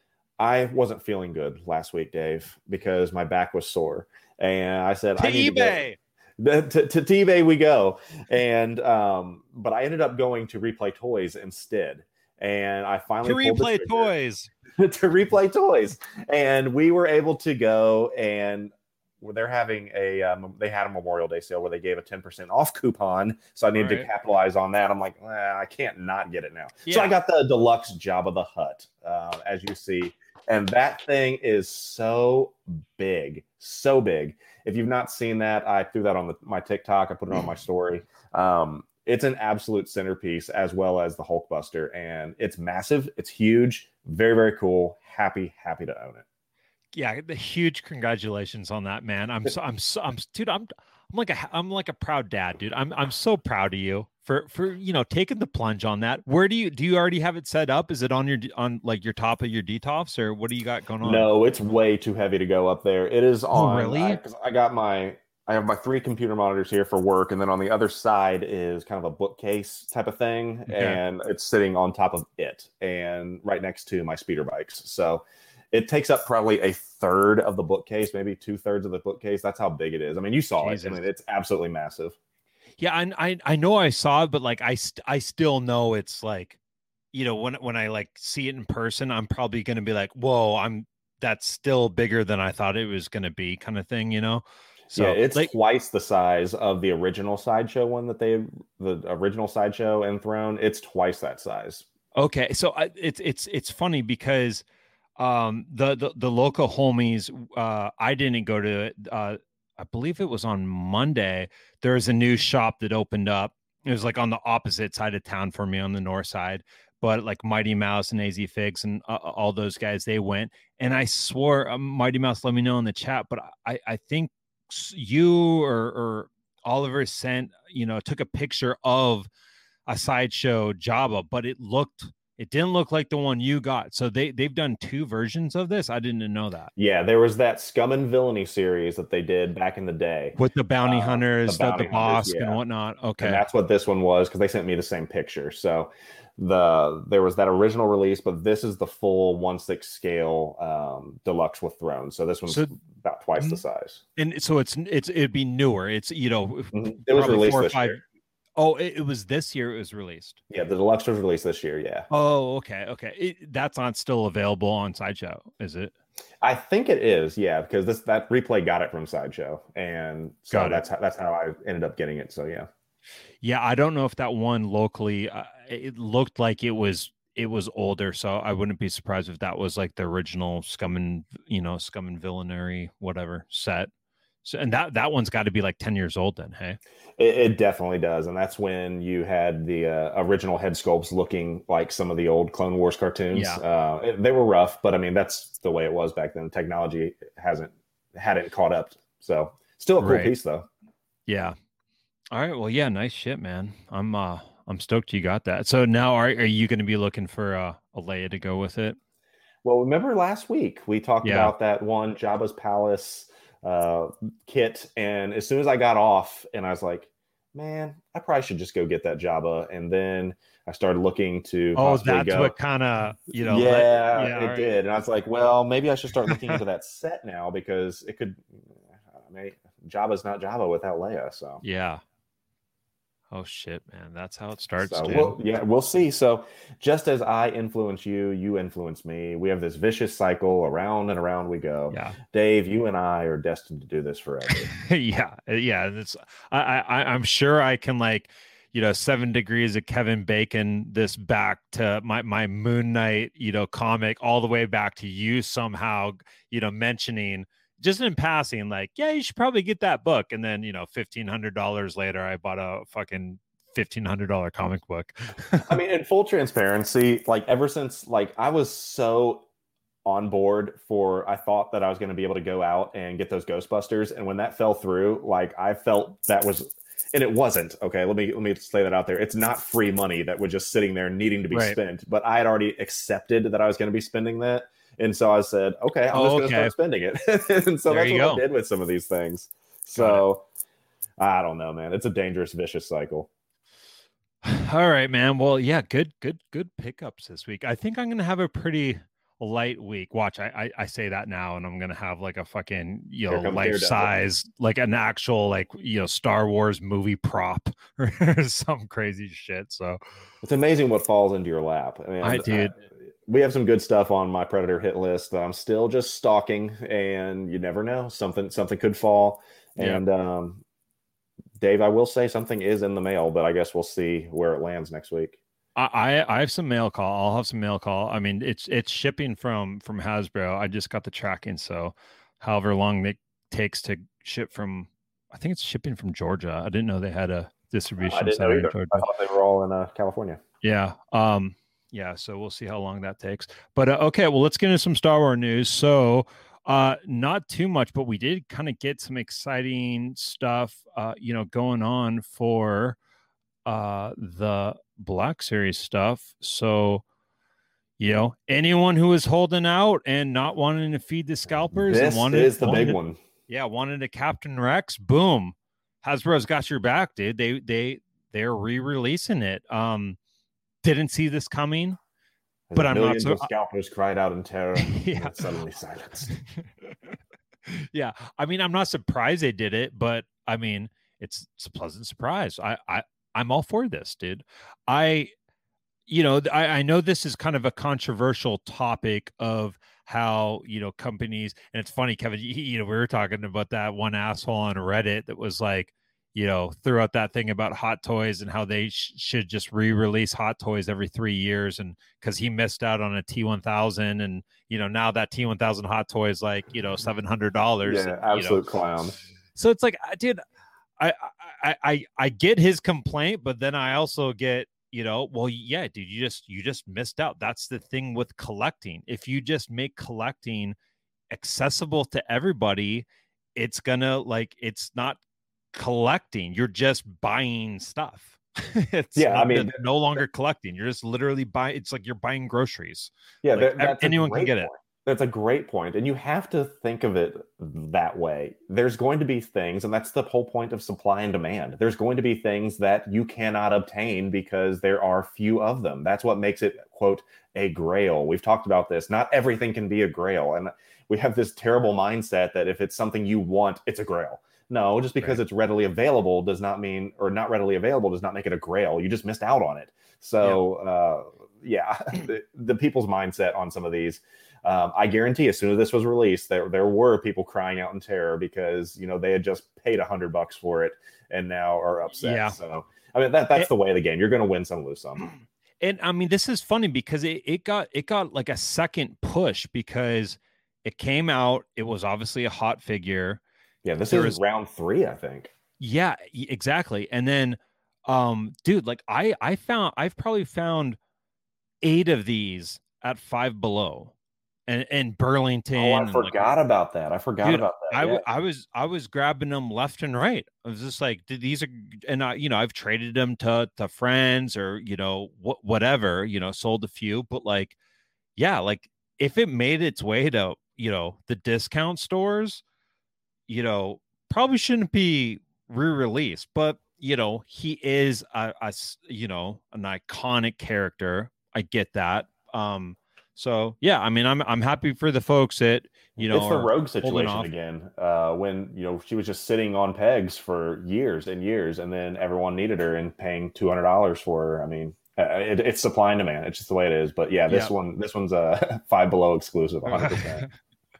I wasn't feeling good last week, Dave, because my back was sore. And I said, to I need eBay. To, go. to, to, to eBay we go. And, um, but I ended up going to Replay Toys instead. And I finally to Replay Toys. to Replay Toys. And we were able to go and where they're having a um, they had a Memorial Day sale where they gave a ten percent off coupon, so I needed right. to capitalize on that. I'm like, eh, I can't not get it now. Yeah. So I got the deluxe Jabba the Hutt, uh, as you see, and that thing is so big, so big. If you've not seen that, I threw that on the, my TikTok. I put it on my story. Um, it's an absolute centerpiece, as well as the Hulkbuster, and it's massive. It's huge, very very cool. Happy happy to own it. Yeah, the huge congratulations on that, man. I'm so I'm so I'm dude, I'm I'm like a I'm like a proud dad, dude. I'm I'm so proud of you for for you know taking the plunge on that. Where do you do you already have it set up? Is it on your on like your top of your D T O Fs, or what do you got going on? No, it's way too heavy to go up there. It is on. Oh, really? I, 'cause I got my I have my three computer monitors here for work, and then on the other side is kind of a bookcase type of thing, okay. and it's sitting on top of it, and right next to my speeder bikes. So it takes up probably a third of the bookcase, maybe two thirds of the bookcase. That's how big it is. I mean, you saw Jesus. it. I mean, it's absolutely massive. Yeah, I, I I know I saw it, but like I st- I still know it's like, you know, when when I like see it in person, I'm probably going to be like, whoa, I'm that's still bigger than I thought it was going to be, kind of thing, you know. So yeah, it's like, twice the size of the original Sideshow one that they the original Sideshow Enthroned. It's twice that size. Okay, so I, it's it's it's funny because. Um, the, the, the local homies, uh, I didn't go to it. Uh, I believe it was on Monday. There's a new shop that opened up. It was like on the opposite side of town for me on the north side, but like Mighty Mouse and A Z Figs and uh, all those guys, they went. And I swore um, Mighty Mouse, let me know in the chat, but I, I think you or, or Oliver sent, you know, took a picture of a Sideshow Jabba, but it looked, It didn't look like the one you got. So they, they've done two versions of this. I didn't know that. Yeah, there was that Scum and Villainy series that they did back in the day. With the bounty uh, hunters, the, bounty the, the boss, yeah. and whatnot. Okay. And that's what this one was, because they sent me the same picture. So the there was that original release, but this is the full one sixth scale um, deluxe with Thrones. So this one's so, about twice the size. And so it's it's it'd be newer. It's, you know, mm-hmm. It was released this five, year. Oh, it, it was this year it was released. Yeah, the deluxe was released this year, yeah. Oh, okay, okay. It, that's not still available on Sideshow, is it? I think it is, yeah, because this that replay got it from Sideshow, and so got that's how, that's how I ended up getting it. So yeah, yeah. I don't know if that one locally, uh, it looked like it was it was older, so I wouldn't be surprised if that was like the original Scum and you know Scum and Villainy whatever set. So, and that, that one's got to be like ten years old then, hey? It, it definitely does. And that's when you had the uh, original head sculpts looking like some of the old Clone Wars cartoons. Yeah. Uh, it, they were rough, but I mean, that's the way it was back then. Technology hasn't, hadn't caught up. So still a cool right. piece though. Yeah. All right. Well, yeah, nice shit, man. I'm, uh, I'm stoked you got that. So now are, are you going to be looking for uh, a Leia to go with it? Well, remember last week we talked yeah. about that one Jabba's Palace uh kit, and as soon as I got off and I was like, man, I probably should just go get that Jabba. And then I started looking to Oh, possibly that's go. what kind of, you know, yeah, let- yeah, all it right. did. And I was like, well, maybe I should start looking into that set now because it could. I mean, Jabba's not Jabba without Leia. So Yeah. Oh shit, man. That's how it starts. So dude. we'll, yeah, we'll see. So just as I influence you, you influence me. We have this vicious cycle around and around we go. Yeah. Dave, you and I are destined to do this forever. yeah. Yeah. and It's, I, I, I'm sure I can like, you know, seven degrees of Kevin Bacon this back to my, my Moon Knight, you know, comic all the way back to you somehow, you know, mentioning just in passing, like, yeah, you should probably get that book. And then, you know, fifteen hundred dollars later, I bought a fucking fifteen hundred dollars comic book. I mean, in full transparency, like ever since, like I was so on board for, I thought that I was going to be able to go out and get those Ghostbusters. And when that fell through, like I felt that was, and it wasn't, okay, let me, let me lay that out there. It's not free money that was just sitting there needing to be Right. spent, but I had already accepted that I was going to be spending that. And so I said, okay, I'm Oh, just going to okay. start spending it. And so There that's you what go. I did with some of these things. So I don't know, man. It's a dangerous, vicious cycle. All right, man. Well, yeah, good, good, good pickups this week. I think I'm going to have a pretty light week. Watch, I, I I say that now, and I'm going to have like a fucking, you Here know, comes life Daredevil. size, like an actual, like, you know, Star Wars movie prop or some crazy shit. So It's amazing what falls into your lap. I mean, I did. we have some good stuff on my Predator hit list that I'm still just stalking, and you never know, something something could fall. Yeah. And um, Dave, I will say something is in the mail, but I guess we'll see where it lands next week. I, I I have some mail call. I'll have some mail call. I mean, it's it's shipping from from Hasbro. I just got the tracking, so however long it takes to ship from, I think it's shipping from Georgia. I didn't know they had a distribution I didn't know center in either. Georgia. I thought they were all in uh, California. Yeah. Um. Yeah. So we'll see how long that takes. But uh, okay. Well, let's get into some Star Wars news. So, uh, not too much, but we did kind of get some exciting stuff, uh, you know, going on for uh the Black Series stuff. So, you know, anyone who is holding out and not wanting to feed the scalpers This and wanted is the wanted big to- one. yeah, wanted a Captain Rex. Boom, Hasbro's got your back, dude. They they they're re-releasing it. Um, didn't see this coming, As but I'm not millions so- of scalpers cried out in terror. Yeah. And suddenly silenced. yeah, I mean, I'm not surprised they did it, but I mean, it's, it's a pleasant surprise. I I I'm all for this, dude. I, you know, I, I know this is kind of a controversial topic of how, you know, companies, and it's funny, Kevin, you, you know, we were talking about that one asshole on Reddit that was like, you know, threw out that thing about Hot Toys and how they sh- should just re-release Hot Toys every three years. And because he missed out on a T one thousand, and, you know, now that T one thousand Hot Toy is like, you know, seven hundred dollars. Yeah, and, you know, absolute clown. so it's like, I did, I, I, I, I get his complaint, but then I also get, you know, well, yeah, dude, you just, you just missed out. That's the thing with collecting. If you just make collecting accessible to everybody, it's gonna like, it's not collecting. You're just buying stuff. it's Yeah, not- I mean, it's no longer collecting. You're just literally buying. It's like you're buying groceries. Yeah, Like, that- that's a anyone can great get it. point. That's a great point. And you have to think of it that way. There's going to be things, and that's the whole point of supply and demand. There's going to be things that you cannot obtain because there are few of them. That's what makes it, quote, a grail. We've talked about this. Not everything can be a grail. And we have this terrible mindset that if it's something you want, it's a grail. No, just because Right. it's readily available does not mean, or not readily available does not make it a grail. You just missed out on it. So, uh, yeah, the, the people's mindset on some of these, um, I guarantee as soon as this was released, there there were people crying out in terror because, you know, they had just paid a hundred bucks for it and now are upset. Yeah. So, I mean, that that's It- the way of the game. You're going to win some, lose some. And I mean, this is funny because it, it got it got like a second push because it came out. It was obviously a hot figure. Yeah, this There is is- round three, I think. Yeah, y- exactly. And then, um, dude, like I I found I've probably found eight of these at Five Below, and and Burlington. Oh, I and, like, forgot about that. I forgot Dude, about that. I, yeah. w- I was I was grabbing them left and right. I was just like, "Dude, these are, and I, you know, I've traded them to to friends or, you know, what whatever, you know, sold a few, but like, yeah, like if it made its way to, you know, the discount stores, you know, probably shouldn't be re-released. But you know, he is a, a s- you know, an iconic character. I get that. Um, so yeah, I mean, I'm I'm happy for the folks that you know it's the are Rogue holding situation off. again. Uh, when you know she was just sitting on pegs for years and years, and then everyone needed her and paying two hundred dollars for her. I mean, uh, it, it's supply and demand. It's just the way it is. But yeah, this Yep. one, this one's a Five Below exclusive, one hundred percent.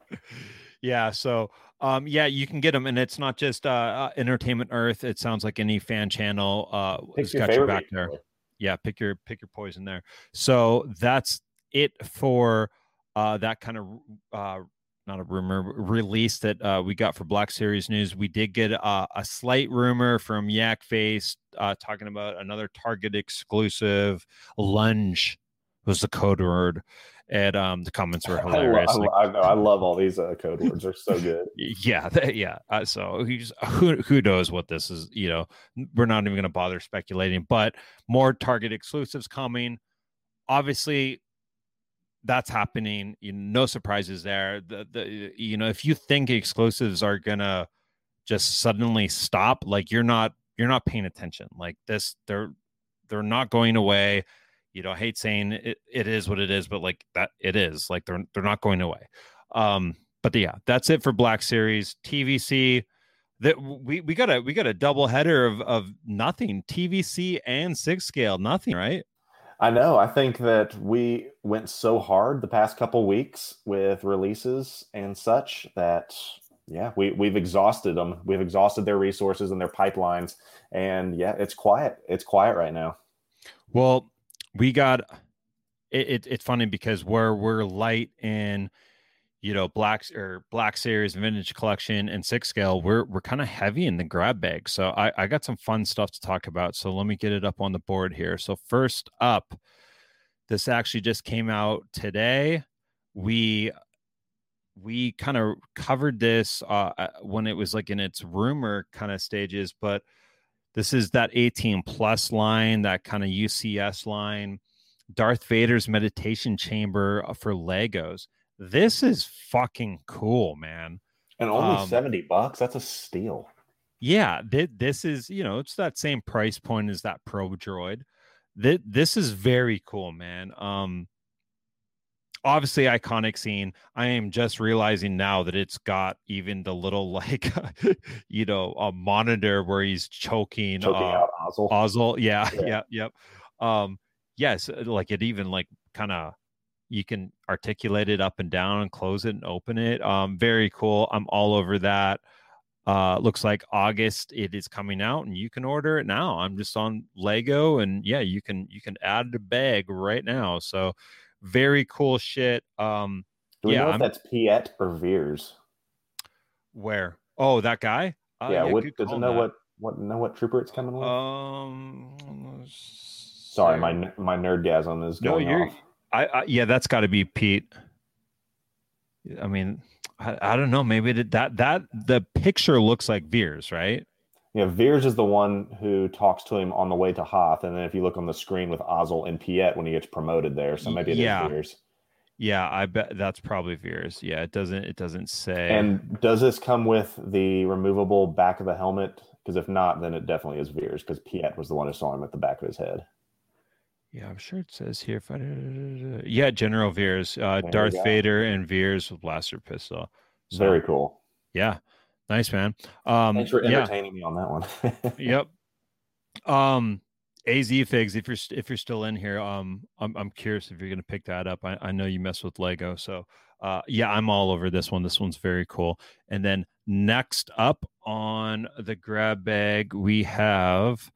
Yeah, so um, yeah, you can get them, and it's not just uh, uh, Entertainment Earth. It sounds like any fan channel uh, Pick has your got your favorite back video. there. Yeah, pick your pick your poison there. So that's it for uh, that kind of uh, not a rumor release that uh, we got for Black Series News. We did get uh, a slight rumor from Yak Face uh, talking about another Target exclusive. Lunge was the code word. And um, the comments were hilarious. I, lo- I, lo- I, know, I love all these uh, code words. They're so good. Yeah, th- yeah. Uh, so he's, who who knows what this is? You know, we're not even going to bother speculating. But more Target exclusives coming. Obviously, that's happening. You know, no surprises there. The the you know, if you think exclusives are gonna just suddenly stop, like you're not you're not paying attention. Like this, they're they're not going away. You know, I hate saying it, it is what it is, but like that it is. Like they're they're not going away. Um, but yeah, that's it for Black Series. T V C. That we we got a we got a double header of of nothing. T V C and six scale, nothing, right? I know. I think that we went so hard the past couple weeks with releases and such that yeah, we we've exhausted them. We've exhausted their resources and their pipelines, and yeah, it's quiet. It's quiet right now. Well, we got it, it. It's funny because we're we're light in, you know, blacks or Black Series, Vintage Collection, and six scale. We're we're kind of heavy in the grab bag. So I I got some fun stuff to talk about. So let me get it up on the board here. So first up, this actually just came out today. We we kind of covered this uh, when it was like in its rumor kind of stages, but this is that eighteen plus line, that kind of U C S line, Darth Vader's meditation chamber for Legos. This is fucking cool, man. And only Um, seventy bucks. That's a steal. Yeah, th- this is, you know, it's that same price point as that Pro Droid. Th- this is very cool, man. Um, obviously iconic scene. I am just realizing now that it's got even the little like you know a monitor where he's choking, Choking uh, out Ozzel. Ozzel. Yeah, Yeah. yeah, yep. Um, yes, like it even like kind of you can articulate it up and down and close it and open it. Um, very cool. I'm all over that. Uh, looks like August it is coming out, and you can order it now. I'm just on Lego, and yeah, you can you can add the bag right now. So very cool shit. Um, Do we yeah, know if I'm- that's Piet or Veers? where? Oh, that guy. Uh, yeah, what, good does call it know on what what know what trooper it's coming with? that. Um, Sorry, my my nerdgasm is no, going you're. off. I, I yeah, that's got to be Pete. I mean, I, I don't know. Maybe it, that that the picture looks like Veers, right? Yeah, Veers is the one who talks to him on the way to Hoth, and then if you look on the screen with Ozzel and Piet when he gets promoted there, so maybe it is Yeah. Veers. Yeah, I bet that's probably Veers. Yeah, it doesn't it doesn't say. And does this come with the removable back of the helmet? Because if not, then it definitely is Veers, because Piet was the one who saw him at the back of his head. Yeah, I'm sure it says here. If I, yeah, General Veers, uh, There Darth you go. Vader, and Veers with blaster pistol. So, Very cool. Yeah, nice, man. Um, Thanks for yeah, entertaining me on that one. yep. Um, A Z Figs, if you're st- if you're still in here, um, I'm I'm curious if you're gonna pick that up. I, I know you mess with Lego, so uh, yeah, I'm all over this one. This one's very cool. And then next up on the grab bag, we have.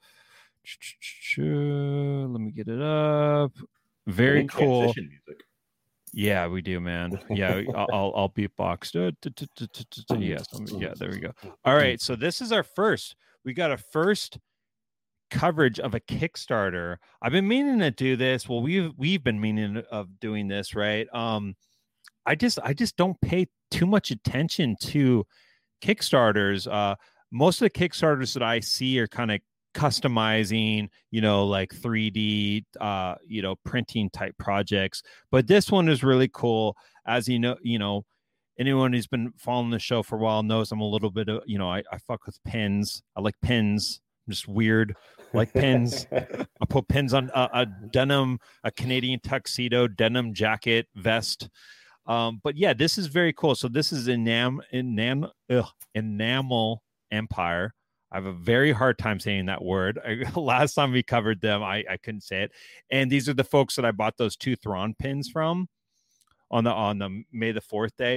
Let me get it up. Very Any cool. transition music. Yeah, we do, man. Yeah, I'll I'll, I'll beatbox. Yes, yeah, there we go. All right, so this is our first. We got a first coverage of a Kickstarter. I've been meaning to do this. Well, we've we've been meaning of doing this, right? Um, I just I just don't pay too much attention to Kickstarters. Uh, most of the Kickstarters that I see are kind of customizing, you know, like three D, uh, you know, printing type projects. But this one is really cool. As you know, you know, anyone who's been following the show for a while knows I'm a little bit of, you know, I, I fuck with pins. I like pins. just weird, like pins. I put pins on a, a denim, a Canadian tuxedo, denim jacket, vest. Um, but yeah, this is very cool. So this is enam, enam, ugh, Enamel Empire. I have a very hard time saying that word. I, last time we covered them, I, I couldn't say it. And these are the folks that I bought those two Thrawn pins from on the on the May the fourth day.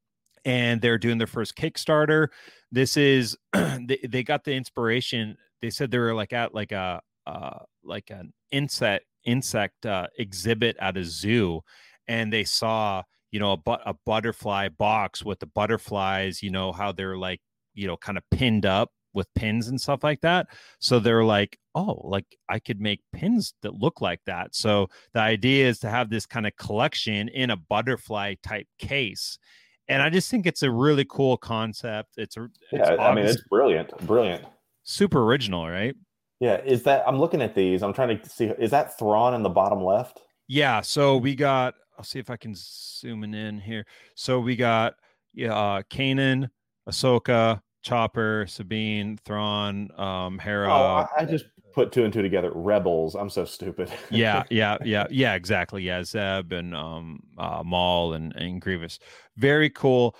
And they're doing their first Kickstarter. This is they, they got the inspiration. They said they were like at like a uh, like an insect insect uh, exhibit at a zoo, and they saw you know a but a butterfly box with the butterflies. You know how they're like you know kind of pinned up with pins and stuff like that. So they're like, oh, like I could make pins that look like that. So the idea is to have this kind of collection in a butterfly type case. And I just think it's a really cool concept. It's, a, yeah, it's I mean, it's brilliant, brilliant, super original, right? Yeah. Is that, I'm looking at these, I'm trying to see, is that Thrawn in the bottom left? Yeah. So we got, I'll see if I can zoom in here. So we got uh, Kanan, Ahsoka, Chopper, Sabine, Thrawn, um, Hera. Oh, I just put two and two together. Rebels. I'm so stupid. yeah, yeah, yeah, yeah, exactly. Yeah, Zeb and um, uh, Maul and, and Grievous. Very cool.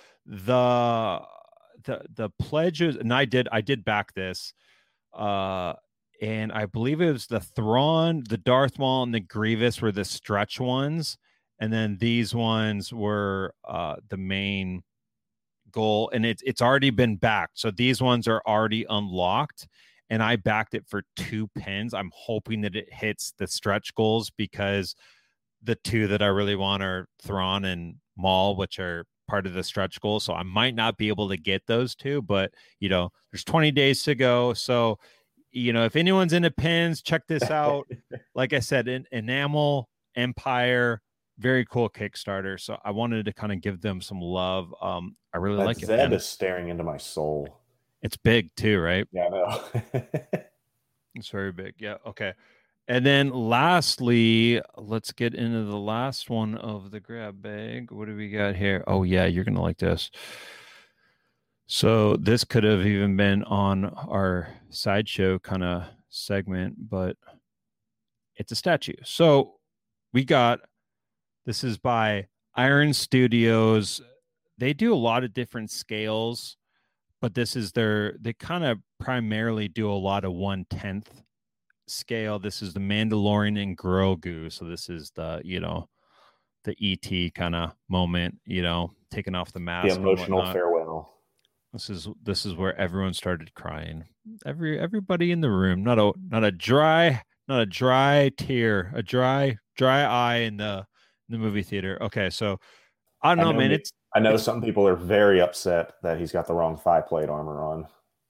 The the the pledges, and I did I did back this, uh, and I believe it was the Thrawn, the Darth Maul, and the Grievous were the stretch ones, and then these ones were uh, the main goal, and it's it's already been backed. So these ones are already unlocked, and I backed it for two pins. I'm hoping that it hits the stretch goals because the two that I really want are Thrawn and Maul, which are part of the stretch goal. So I might not be able to get those two, but you know, there's twenty days to go. So, you know, if anyone's into pins, check this out. Like I said, in Enamel Empire, very cool Kickstarter. So I wanted to kind of give them some love. Um, I really that like it. Zeb is staring into my soul. It's big too, right? Yeah, I know. It's very big. Yeah. Okay. And then lastly, let's get into the last one of the grab bag. What do we got here? Oh yeah, you're going to like this. So this could have even been on our sideshow kind of segment, but it's a statue. So we got, this is by Iron Studios. They do a lot of different scales, but this is their, they kind of primarily do a lot of one-tenth scale. This is the Mandalorian and Grogu. So this is the, you know, the E T kind of moment, you know, taking off the mask. The emotional farewell. This is, this is where everyone started crying. Every, everybody in the room, not a, not a dry, not a dry tear, a dry, dry eye in the, in the movie theater. Okay. So I don't know, I know man. It's, I know some people are very upset that he's got the wrong thigh plate armor on.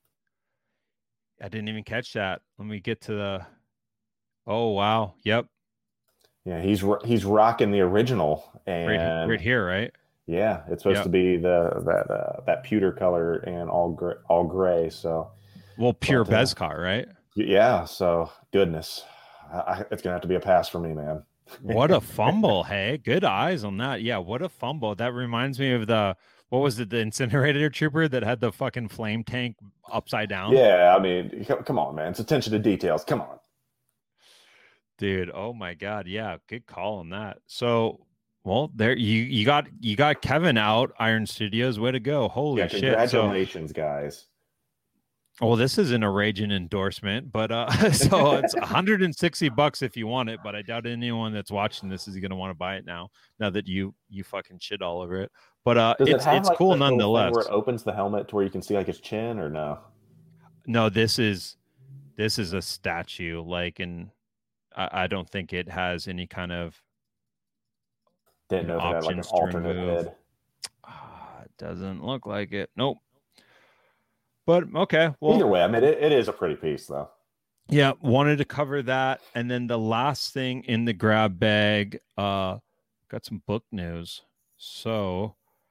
I didn't even catch that. Let me get to the. Oh wow! Yep. Yeah, he's he's rocking the original, and right, right here, right? Yeah, it's supposed yep. to be the that uh, that pewter color and all gray, all gray. So, well, pure but, uh, Beskar, right? Yeah. So, goodness, I, it's gonna have to be a pass for me, man. What a fumble! Hey, good eyes on that. Yeah, what a fumble. That reminds me of the. What was it? The incinerator trooper that had the fucking flame tank upside down. Yeah, I mean, come on, man. It's attention to details. Come on, dude. Oh my god. Yeah, good call on that. So, well, there you you got you got Kevin out. Iron Studios, way to go! Holy yeah, shit! Congratulations, so, guys. Well, this isn't a raging endorsement, but uh, so it's one hundred sixty bucks if you want it. But I doubt anyone that's watching this is going to want to buy it now. Now that you you fucking shit all over it. But uh, Does it's it have, it's like, cool nonetheless. Where it opens the helmet to where you can see like his chin, or no? No, this is this is a statue. Like, and I, I don't think it has any kind of. Didn't know if it had like an alternate head. Uh, it doesn't look like it. Nope. But okay, well, either way, I mean, it, it is a pretty piece, though. Yeah, wanted to cover that, and then the last thing in the grab bag, uh, got some book news. So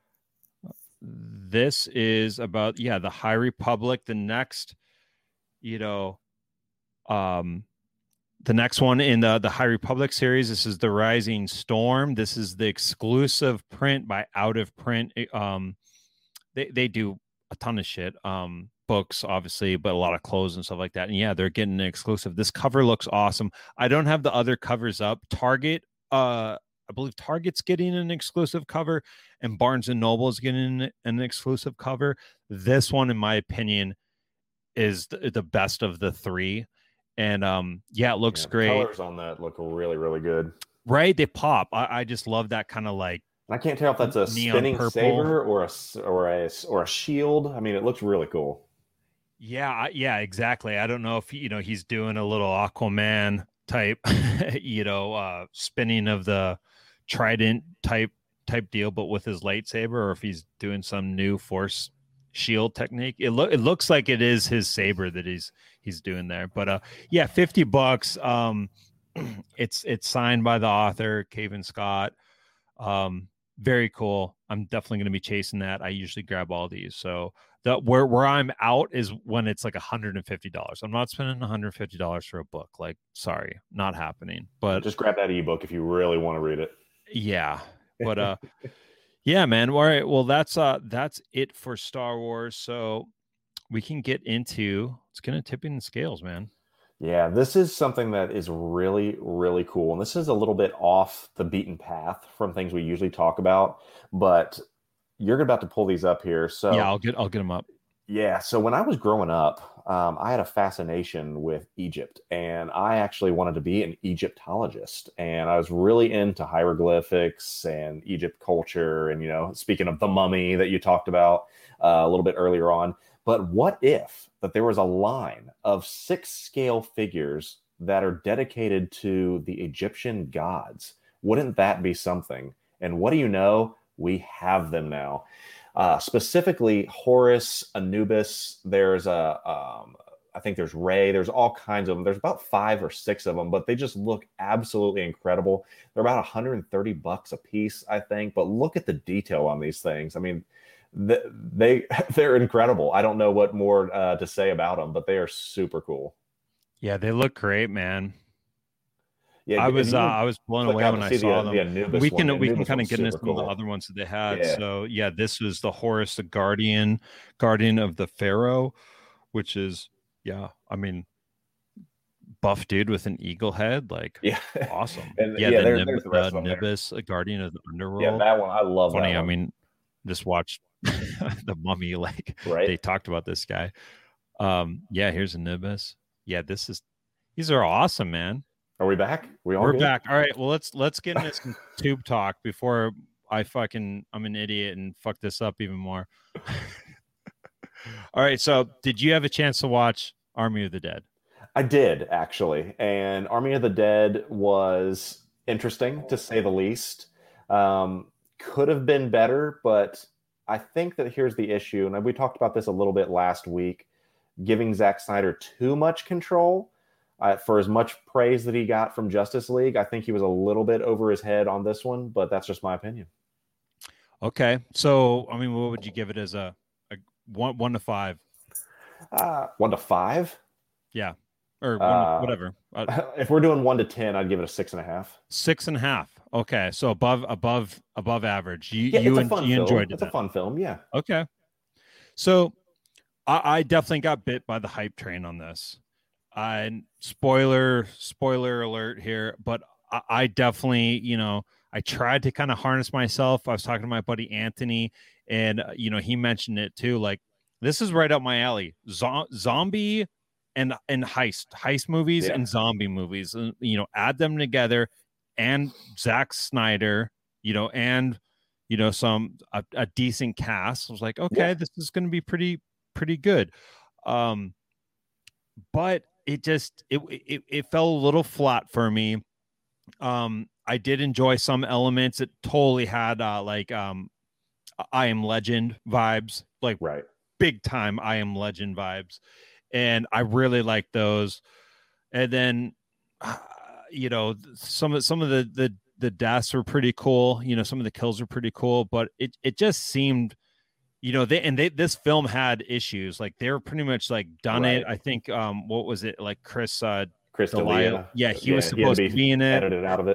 this is about yeah, the High Republic. The next, you know, um, the next one in the the High Republic series. This is the Rising Storm. This is the exclusive print by Out of Print. Um, they they do a ton of shit. Um, books, obviously, but a lot of clothes and stuff like that. And yeah, they're getting an exclusive. This cover looks awesome. I don't have the other covers up. Target, uh, I believe Target's getting an exclusive cover, and Barnes and Noble is getting an exclusive cover. This one, in my opinion, is the, the best of the three. And um, yeah, it looks yeah, great. Colors on that look really, really good. Right, they pop. I, I just love that kind of like. I can't tell if that's a spinning purple. saber or a or a or a shield. I mean, it looks really cool. Yeah, yeah, exactly. I don't know if you know he's doing a little Aquaman type, you know, uh, spinning of the trident type type deal, but with his lightsaber, or if he's doing some new force shield technique. It look it looks like it is his saber that he's he's doing there. But uh, yeah, fifty bucks. Um, it's it's signed by the author, Cavan Scott. Um, very cool. I'm definitely going to be chasing that. I usually grab all these. So the where where I'm out is when it's like one hundred fifty dollars. I'm not spending one hundred fifty dollars for a book. Like, sorry, not happening. But just grab that ebook if you really want to read it. Yeah. But uh yeah, man. All right. Well, that's uh that's it for Star Wars. So we can get into it's gonna tipping the scales, man. Yeah, this is something that is really, really cool. And this is a little bit off the beaten path from things we usually talk about, but you're about to pull these up here. So yeah, I'll get I'll get them up. Yeah. So when I was growing up, um, I had a fascination with Egypt, and I actually wanted to be an Egyptologist. And I was really into hieroglyphics and Egypt culture. And, you know, speaking of the mummy that you talked about uh, a little bit earlier on, but what if that there was a line of six scale figures that are dedicated to the Egyptian gods? Wouldn't that be something? And what do you know? We have them now. Uh, specifically, Horus, Anubis. There's a, um, I think there's Ray. There's all kinds of them. There's about five or six of them, but they just look absolutely incredible. They're about one hundred thirty bucks a piece, I think. But look at the detail on these things. I mean, they, they they're incredible. I don't know what more uh, to say about them, but they are super cool. Yeah, they look great, man. Yeah, I was uh, I was blown away when I saw the, them. The we can one. we can kind of get into some cool. of the other ones that they had. Yeah. So yeah, this was the Horus, the guardian, guardian of the Pharaoh, which is yeah, I mean, buff dude with an eagle head, like yeah, awesome. and, yeah, yeah, the there, Nib- the uh, Nibis, a guardian of the underworld. Yeah, that one I love. Funny, that one. I mean, just watch the Mummy. Like right? They talked about this guy. Um, yeah, here's Anubis. Yeah, this is these are awesome, man. Are we back? We all We're good? back. All right. Well, let's let's get into some tube talk before I fucking I'm an idiot and fuck this up even more. All right. So, did you have a chance to watch Army of the Dead? I did actually, and Army of the Dead was interesting to say the least. Um, could have been better, but I think that here's the issue, and we talked about this a little bit last week. Giving Zack Snyder too much control. Uh, for as much praise that he got from Justice League, I think he was a little bit over his head on this one, but that's just my opinion. Okay. So, I mean, what would you give it as a, a one, one to five? Uh, one to five? Yeah. Or one, uh, whatever. Uh, if we're doing one to ten, I'd give it a six and a half. Six and a half. Okay. So above, above, above average. You, yeah, you, it's a fun you film. enjoyed it. It's a fun film. Yeah. Okay. So I, I definitely got bit by the hype train on this. Uh, spoiler, spoiler alert here, but I, I definitely, you know, I tried to kind of harness myself. I was talking to my buddy Anthony, and uh, you know, he mentioned it too. Like, this is right up my alley. Zo- zombie and and heist, heist movies yeah. and zombie movies. And, you know, add them together, and Zack Snyder, you know, and you know, some a, a decent cast. I was like, okay, yeah. this is going to be pretty pretty good. Um, but it just it, it it fell a little flat for me. Um, I did enjoy some elements. It totally had uh, like um, I Am Legend vibes, like right, big time I Am Legend vibes, and I really liked those. And then, uh, you know, some of some of the the the deaths were pretty cool. You know, some of the kills were pretty cool, but it it just seemed. You know, they and they this film had issues. Like they were pretty much like done right. it. I think um what was it like Chris uh Chris D'Elia? D'Elia. Yeah, he yeah, was supposed he to be in it. Edited out of it.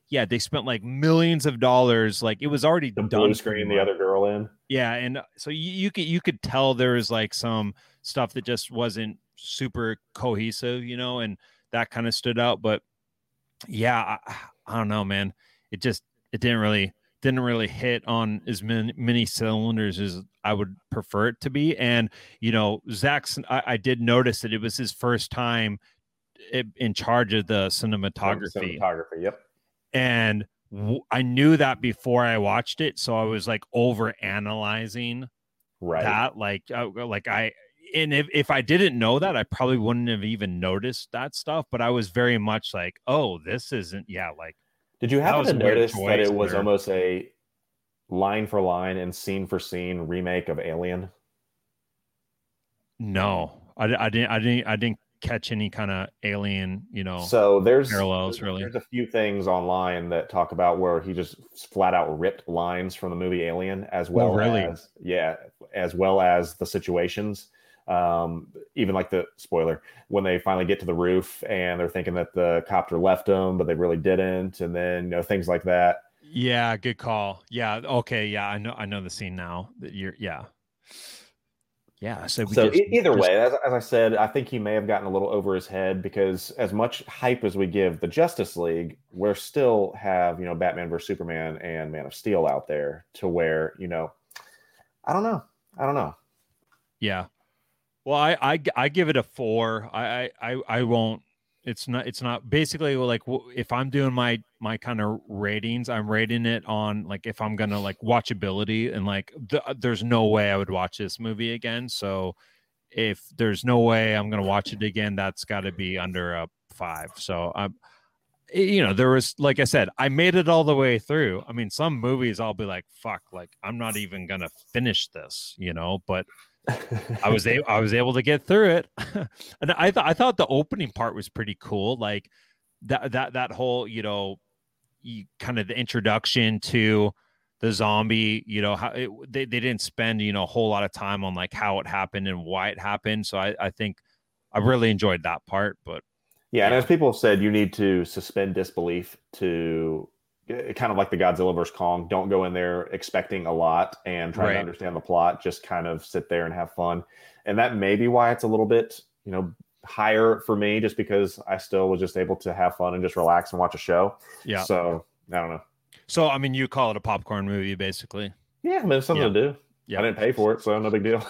yeah, they spent like millions of dollars. Like it was already The done. blue screen the other girl in. Yeah, and so you, you could you could tell there was like some stuff that just wasn't super cohesive, you know, and that kind of stood out. But yeah, I, I don't know, man. It just it didn't really didn't really hit on as many, many cylinders as I would prefer it to be. And you know, Zach's I, I did notice that it was his first time in charge of the cinematography. Cinematography, yep. And w- I knew that before I watched it, so I was like over analyzing right. that. Like, uh, like I, and if if I didn't know that, I probably wouldn't have even noticed that stuff. But I was very much like, oh, this isn't, yeah. Like, did you happen to notice that it was there. almost a line for line and scene for scene remake of Alien? No, I, I didn't. I didn't. I didn't catch any kind of Alien, you know. So there's parallels. There's, really, there's a few things online that talk about where he just flat out ripped lines from the movie Alien, as well oh, really? as yeah, as well as the situations. Um, even like the spoiler when they finally get to the roof and they're thinking that the copter left them, but they really didn't, and then you know things like that. Yeah, good call. Yeah, okay, yeah, I know, I know the scene now. That you're, yeah, yeah. So, we so just, either just... way, as, as I said, I think he may have gotten a little over his head because as much hype as we give the Justice League, we're still have you know Batman versus Superman and Man of Steel out there to where you know, I don't know, I don't know. Yeah. Well, I, I, I give it a four. I, I, I won't. It's not. It's not. Basically, like if I'm doing my my kind of ratings, I'm rating it on like if I'm gonna like watchability and like the, there's no way I would watch this movie again. So if there's no way I'm gonna watch it again, that's got to be under a five. So I'm, you know, there was like I said, I made it all the way through. I mean, some movies I'll be like, fuck, like I'm not even gonna finish this, you know, but. I was able, I was able to get through it, and I thought I thought the opening part was pretty cool. Like that that that whole you know, you, kind of the introduction to the zombie. You know how it, they they didn't spend you know a whole lot of time on like how it happened and why it happened. So I I think I really enjoyed that part. But yeah, and yeah. as people have said, you need to suspend disbelief to. Kind of like the Godzilla versus Kong. Don't go in there expecting a lot and try right. to understand the plot. Just kind of sit there and have fun. And that may be why it's a little bit, you know, higher for me, just because I still was just able to have fun and just relax and watch a show. Yeah. So I don't know. So I mean, you call it a popcorn movie, basically. Yeah, I mean, it's something yeah. to do. Yeah. I didn't pay for it, so no big deal.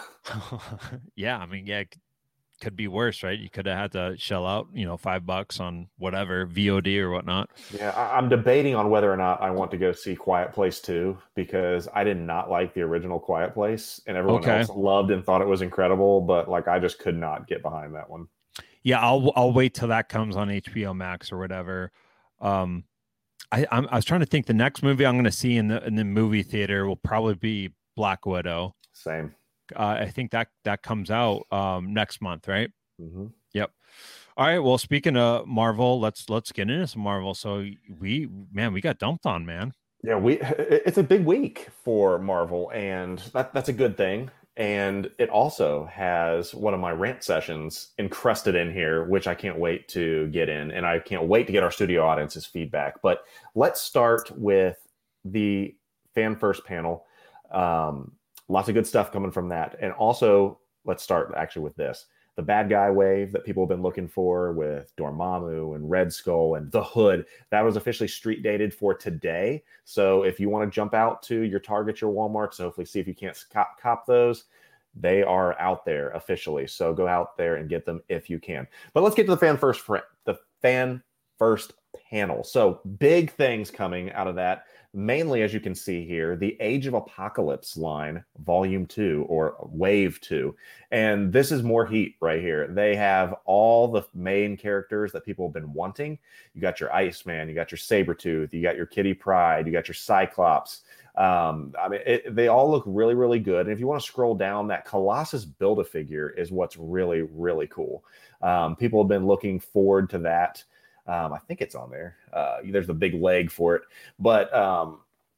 yeah, I mean, yeah. Could be worse, right? You could have had to shell out, you know, five bucks on whatever V O D or whatnot. Yeah, I, I'm debating on whether or not I want to go see Quiet Place two because I did not like the original Quiet Place, and everyone okay. else loved and thought it was incredible. But like, I just could not get behind that one. Yeah, I'll I'll wait till that comes on H B O Max or whatever. Um, I I'm, I was trying to think the next movie I'm going to see in the in the movie theater will probably be Black Widow. Same. Uh, I think that that comes out um, next month, right? Mm-hmm. Yep. All right. Well, speaking of Marvel, let's let's get into some Marvel. So we, man, we got dumped on, man. Yeah, we. It's a big week for Marvel, and that that's a good thing. And it also has one of my rant sessions encrusted in here, which I can't wait to get in, and I can't wait to get our studio audience's feedback. But let's start with the fan first panel. Um, Lots of good stuff coming from that. And also, let's start actually with this. The bad guy wave that people have been looking for with Dormammu and Red Skull and the Hood, that was officially street dated for today. So if you want to jump out to your Target, your Walmart, so hopefully see if you can't cop, cop those, they are out there officially. So go out there and get them if you can. But let's get to the fan first, the fan first panel. So big things coming out of that. Mainly, as you can see here, the Age of Apocalypse line, Volume two or Wave two. And this is more heat right here. They have all the main characters that people have been wanting. You got your Iceman, you got your Sabretooth, you got your Kitty Pryde, you got your Cyclops. Um, I mean, it, they all look really, really good. And if you want to scroll down, that Colossus Build-A-Figure is what's really, really cool. Um, people have been looking forward to that. Um, I think it's on there. Uh, there's the big leg for it. But um,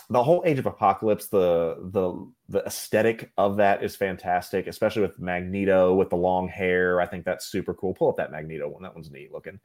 the whole Age of Apocalypse, the the the aesthetic of that is fantastic, especially with Magneto with the long hair. I think that's super cool. Pull up that Magneto one. That one's neat looking.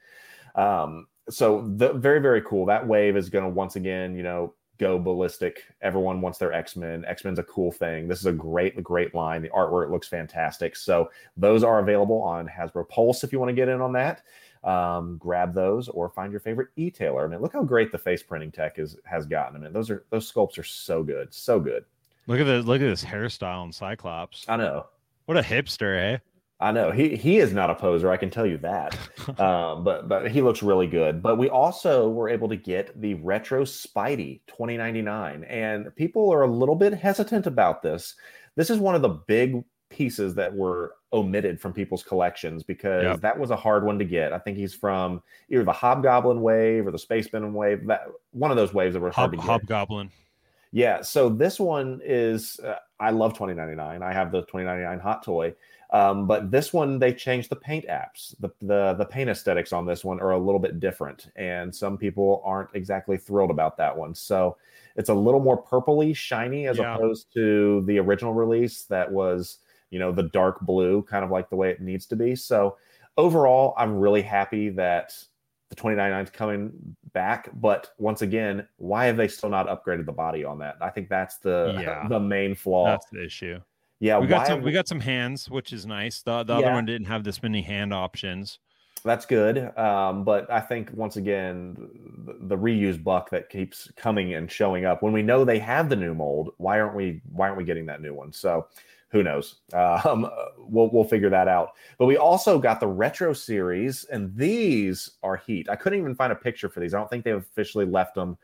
Um, so the very, very cool. That wave is going to once again, you know, go ballistic. Everyone wants their X-Men. X-Men's a cool thing. This is a great, great line. The artwork looks fantastic. So those are available on Hasbro Pulse if you want to get in on that. Um, grab those or find your favorite e-tailer. I mean, look how great the face printing tech is has gotten. I mean, those are those sculpts are so good, so good. Look at the look at this hairstyle in Cyclops. I know. What a hipster, eh? I know he he is not a poser. I can tell you that. um, but but he looks really good. But we also were able to get the retro Spidey twenty ninety-nine, and people are a little bit hesitant about this. This is one of the big pieces that were omitted from people's collections because yep. that was a hard one to get. I think he's from either the Hobgoblin wave or the Space Venom wave. That one of those waves that were hard Hob- to get. Hobgoblin. Yeah. So this one is. Uh, I love twenty ninety-nine. I have the twenty ninety-nine hot toy. Um, but this one, they changed the paint apps. The, the the paint aesthetics on this one are a little bit different, and some people aren't exactly thrilled about that one. So it's a little more purpley, shiny, as yeah. opposed to the original release that was, you know, the dark blue, kind of like the way it needs to be. So overall, I'm really happy that the twenty ninety-nine is coming back. But once again, why have they still not upgraded the body on that? I think that's the yeah. the main flaw. That's the issue. Yeah, we got some. We got some hands, which is nice. The the yeah. other one didn't have this many hand options. That's good, um, but I think once again, the, the reused buck that keeps coming and showing up when we know they have the new mold. Why aren't we? Why aren't we getting that new one? So, who knows? Um, we'll we'll figure that out. But we also got the retro series, and these are heat. I couldn't even find a picture for these. I don't think they've officially left them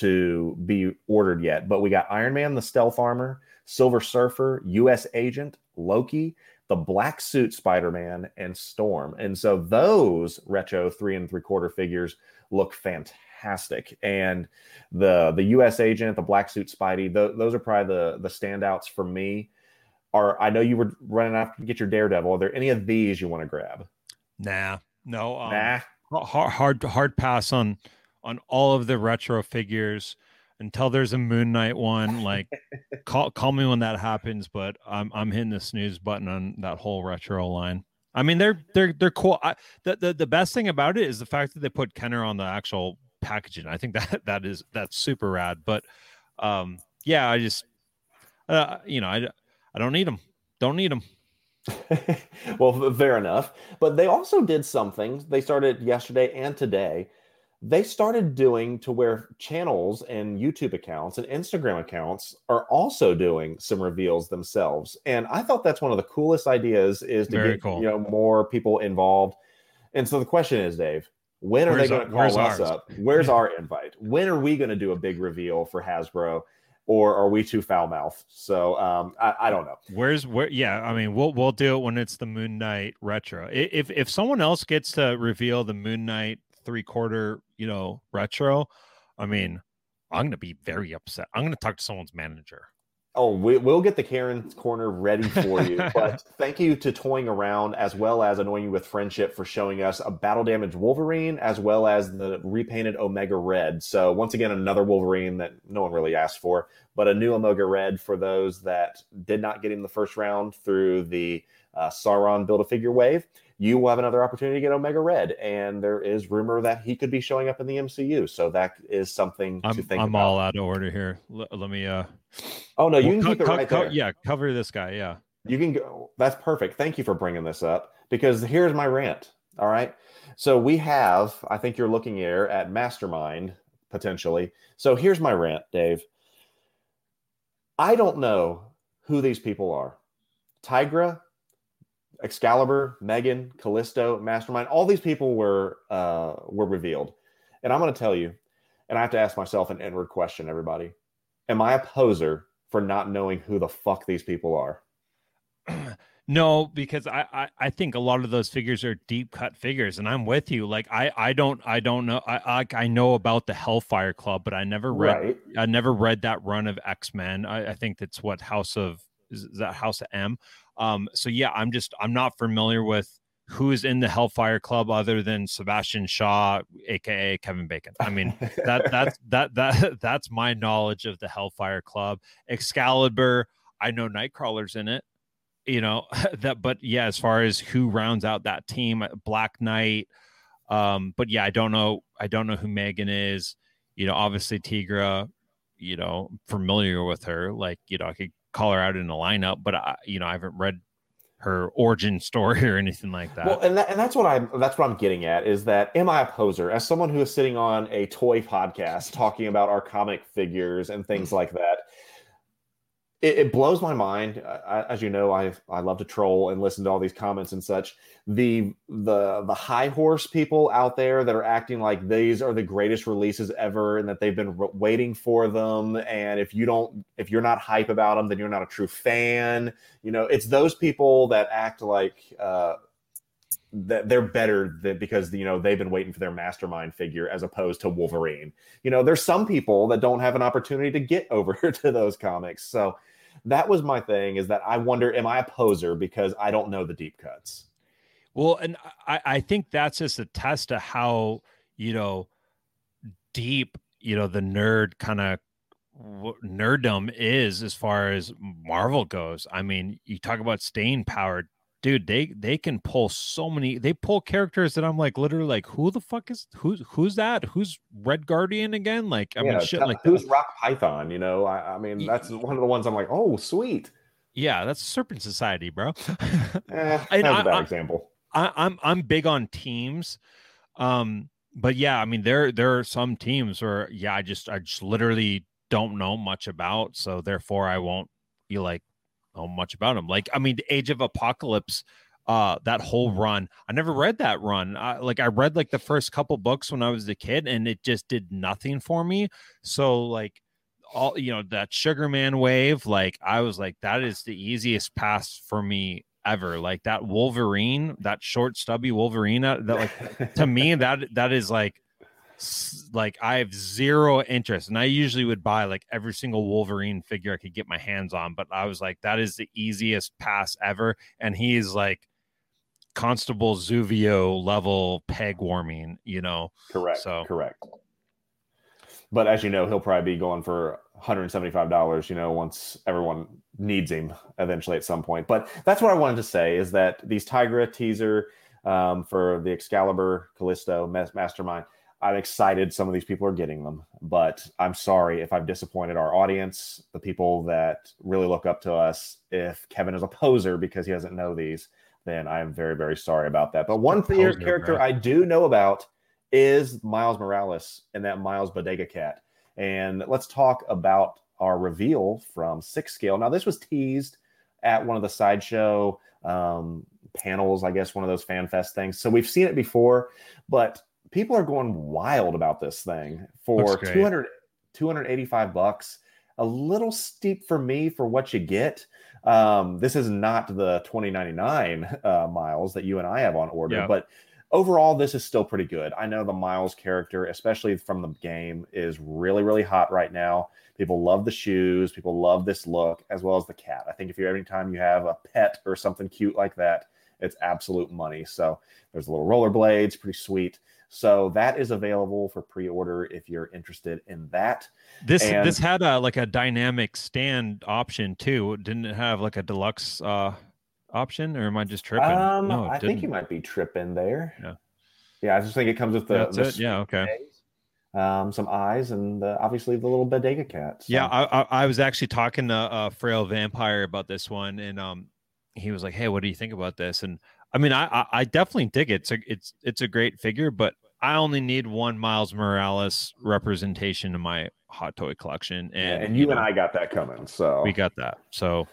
to be ordered yet. But we got Iron Man, the stealth armor, Silver Surfer, U S Agent, Loki, the black suit Spider-Man, and Storm. And so those retro three and three quarter figures look fantastic. And the the U S Agent, the black suit Spidey, th- those are probably the the standouts for me. Are I know you were running after to get your Daredevil. Are there any of these you want to grab? Nah, no. Um, nah, hard hard hard pass on on all of the retro figures. Until there's a Moon Knight one, like call call me when that happens. But I'm I'm hitting the snooze button on that whole retro line. I mean, they're they're they're cool. I, the, the the best thing about it is the fact that they put Kenner on the actual packaging. I think that that is that's super rad. But um, yeah, I just uh, you know I I don't need them. Don't need them. Well, fair enough. But they also did something. They started yesterday and today. They started doing to where channels and YouTube accounts and Instagram accounts are also doing some reveals themselves. And I thought that's one of the coolest ideas is to Very get cool. you know more people involved. And so the question is, Dave, when are where's they going to our, call us ours? up? Where's our invite? When are we going to do a big reveal for Hasbro? Or are we too foul mouthed? So um, I, I don't know. Where's where? Yeah, I mean, we'll we'll do it when it's the Moon Knight retro. If if someone else gets to reveal the Moon Knight three quarter, you know, retro, I mean, I'm gonna be very upset. I'm gonna talk to someone's manager. Oh, we, we'll get the Karen's Corner ready for you. But thank you to Toying Around, as well as Annoying You with Friendship, for showing us a Battle Damage Wolverine, as well as the repainted Omega Red. So once again, another Wolverine that no one really asked for, but a new Omega Red for those that did not get in the first round through the uh, Sauron Build-A-Figure wave. You will have another opportunity to get Omega Red, and there is rumor that he could be showing up in the M C U. So that is something I'm, to think I'm about. all out of order here. L- let me. Uh... Oh no, you can well, keep co- it right co- there. Yeah, cover this guy. Yeah, you can go. That's perfect. Thank you for bringing this up because here's my rant. All right, so we have. I think you're looking here at Mastermind potentially. So here's my rant, Dave. I don't know who these people are. Tigra, Excalibur, Megan, Callisto, Mastermind, all these people were uh, were revealed. And I'm going to tell you, and I have to ask myself an inward question, everybody. Am I a poser for not knowing who the fuck these people are? No, because I, I, I think a lot of those figures are deep cut figures, and I'm with you. Like I, I don't I don't know I I, I know about the Hellfire Club, but I never read Right. I never read that run of X-Men. I, I think that's what House of is that House of M. Um, so yeah, I'm just I'm not familiar with who is in the Hellfire Club other than Sebastian Shaw, aka Kevin Bacon. I mean, that that's that that that's my knowledge of the Hellfire Club. Excalibur, I know Nightcrawler's in it, you know, that, but yeah, as far as who rounds out that team, Black Knight. Um, but yeah, I don't know. I don't know who Megan is. You know, obviously Tigra, you know, familiar with her. Like, you know, I could call her out in the lineup, but I, you know, I haven't read her origin story or anything like that. Well, and that, and that's what I that's what I'm getting at is that am I a poser as someone who is sitting on a toy podcast talking about our comic figures and things like that? It, it blows my mind. I, as you know, I I love to troll and listen to all these comments and such. The the the high horse people out there that are acting like these are the greatest releases ever and that they've been re- waiting for them. And if you don't, if you're not hype about them, then you're not a true fan. You know, it's those people that act like uh, that they're better than, because you know they've been waiting for their Mastermind figure as opposed to Wolverine. You know, there's some people that don't have an opportunity to get over to those comics. So that was my thing, is that I wonder, am I a poser because I don't know the deep cuts? Well, and I, I think that's just a test of how, you know, deep, you know, the nerd kind of nerddom is as far as Marvel goes. I mean, you talk about staying power, dude, they they can pull so many, they pull characters that I'm like, literally like, who the fuck is, who's who's that? Who's Red Guardian again? Like, I yeah, mean, shit like who's that. Rock Python, you know? I, I mean, that's one of the ones I'm like, oh, sweet. Yeah, that's Serpent Society, bro. eh, that's a bad I, example. I, I'm I'm big on teams. Um, but yeah, I mean, there there are some teams where, yeah, I just I just literally don't know much about, so therefore I won't be like, know much about them. Like, I mean, the Age of Apocalypse, uh, that whole run, I never read that run. I, like, I read like the first couple books when I was a kid, and it just did nothing for me. So, like, all you know, that Sugar Man wave, like, I was like, that is the easiest pass for me ever. Like that Wolverine, that short, stubby Wolverine, that like to me, that that is like. Like I have zero interest, and I usually would buy like every single Wolverine figure I could get my hands on, but I was like, that is the easiest pass ever, and he's like Constable Zuvio level peg warming, you know. Correct. So correct. But as you know, he'll probably be going for one hundred seventy-five dollars, you know, once everyone needs him eventually at some point. But that's what I wanted to say, is that these Tigra teaser um, for the Excalibur Callisto Mastermind, I'm excited some of these people are getting them, but I'm sorry if I've disappointed our audience, the people that really look up to us. If Kevin is a poser because he doesn't know these, then I am very, very sorry about that. But one poser, character bro. I do know about is Miles Morales and that Miles Bodega Cat. And let's talk about our reveal from Six Scale. Now, this was teased at one of the Sideshow um, panels, I guess, one of those fan fest things. So we've seen it before, but people are going wild about this thing for two hundred, two eighty-five bucks. A little steep for me for what you get. Um, this is not the twenty ninety-nine uh, Miles that you and I have on order, yeah. But overall, this is still pretty good. I know the Miles character, especially from the game, is really, really hot right now. People love the shoes. People love this look, as well as the cat. I think if you every time you have a pet or something cute like that, it's absolute money. So there's a little rollerblades, pretty sweet. So that is available for pre-order if you're interested in that. This and, this had a like a dynamic stand option too. Didn't it have like a deluxe uh, option, or am I just tripping? Um, no, I didn't. think you might be tripping there. Yeah, yeah. I just think it comes with the, the yeah, okay. Um, some eyes and uh, obviously the little bodega cat. So. Yeah, I, I I was actually talking to uh, Frail Vampire about this one, and um, he was like, "Hey, what do you think about this?" And I mean, I, I I definitely dig it. It's a, it's it's a great figure, but I only need one Miles Morales representation in my hot toy collection, and, yeah, and you, you know, and I got that coming. So we got that. So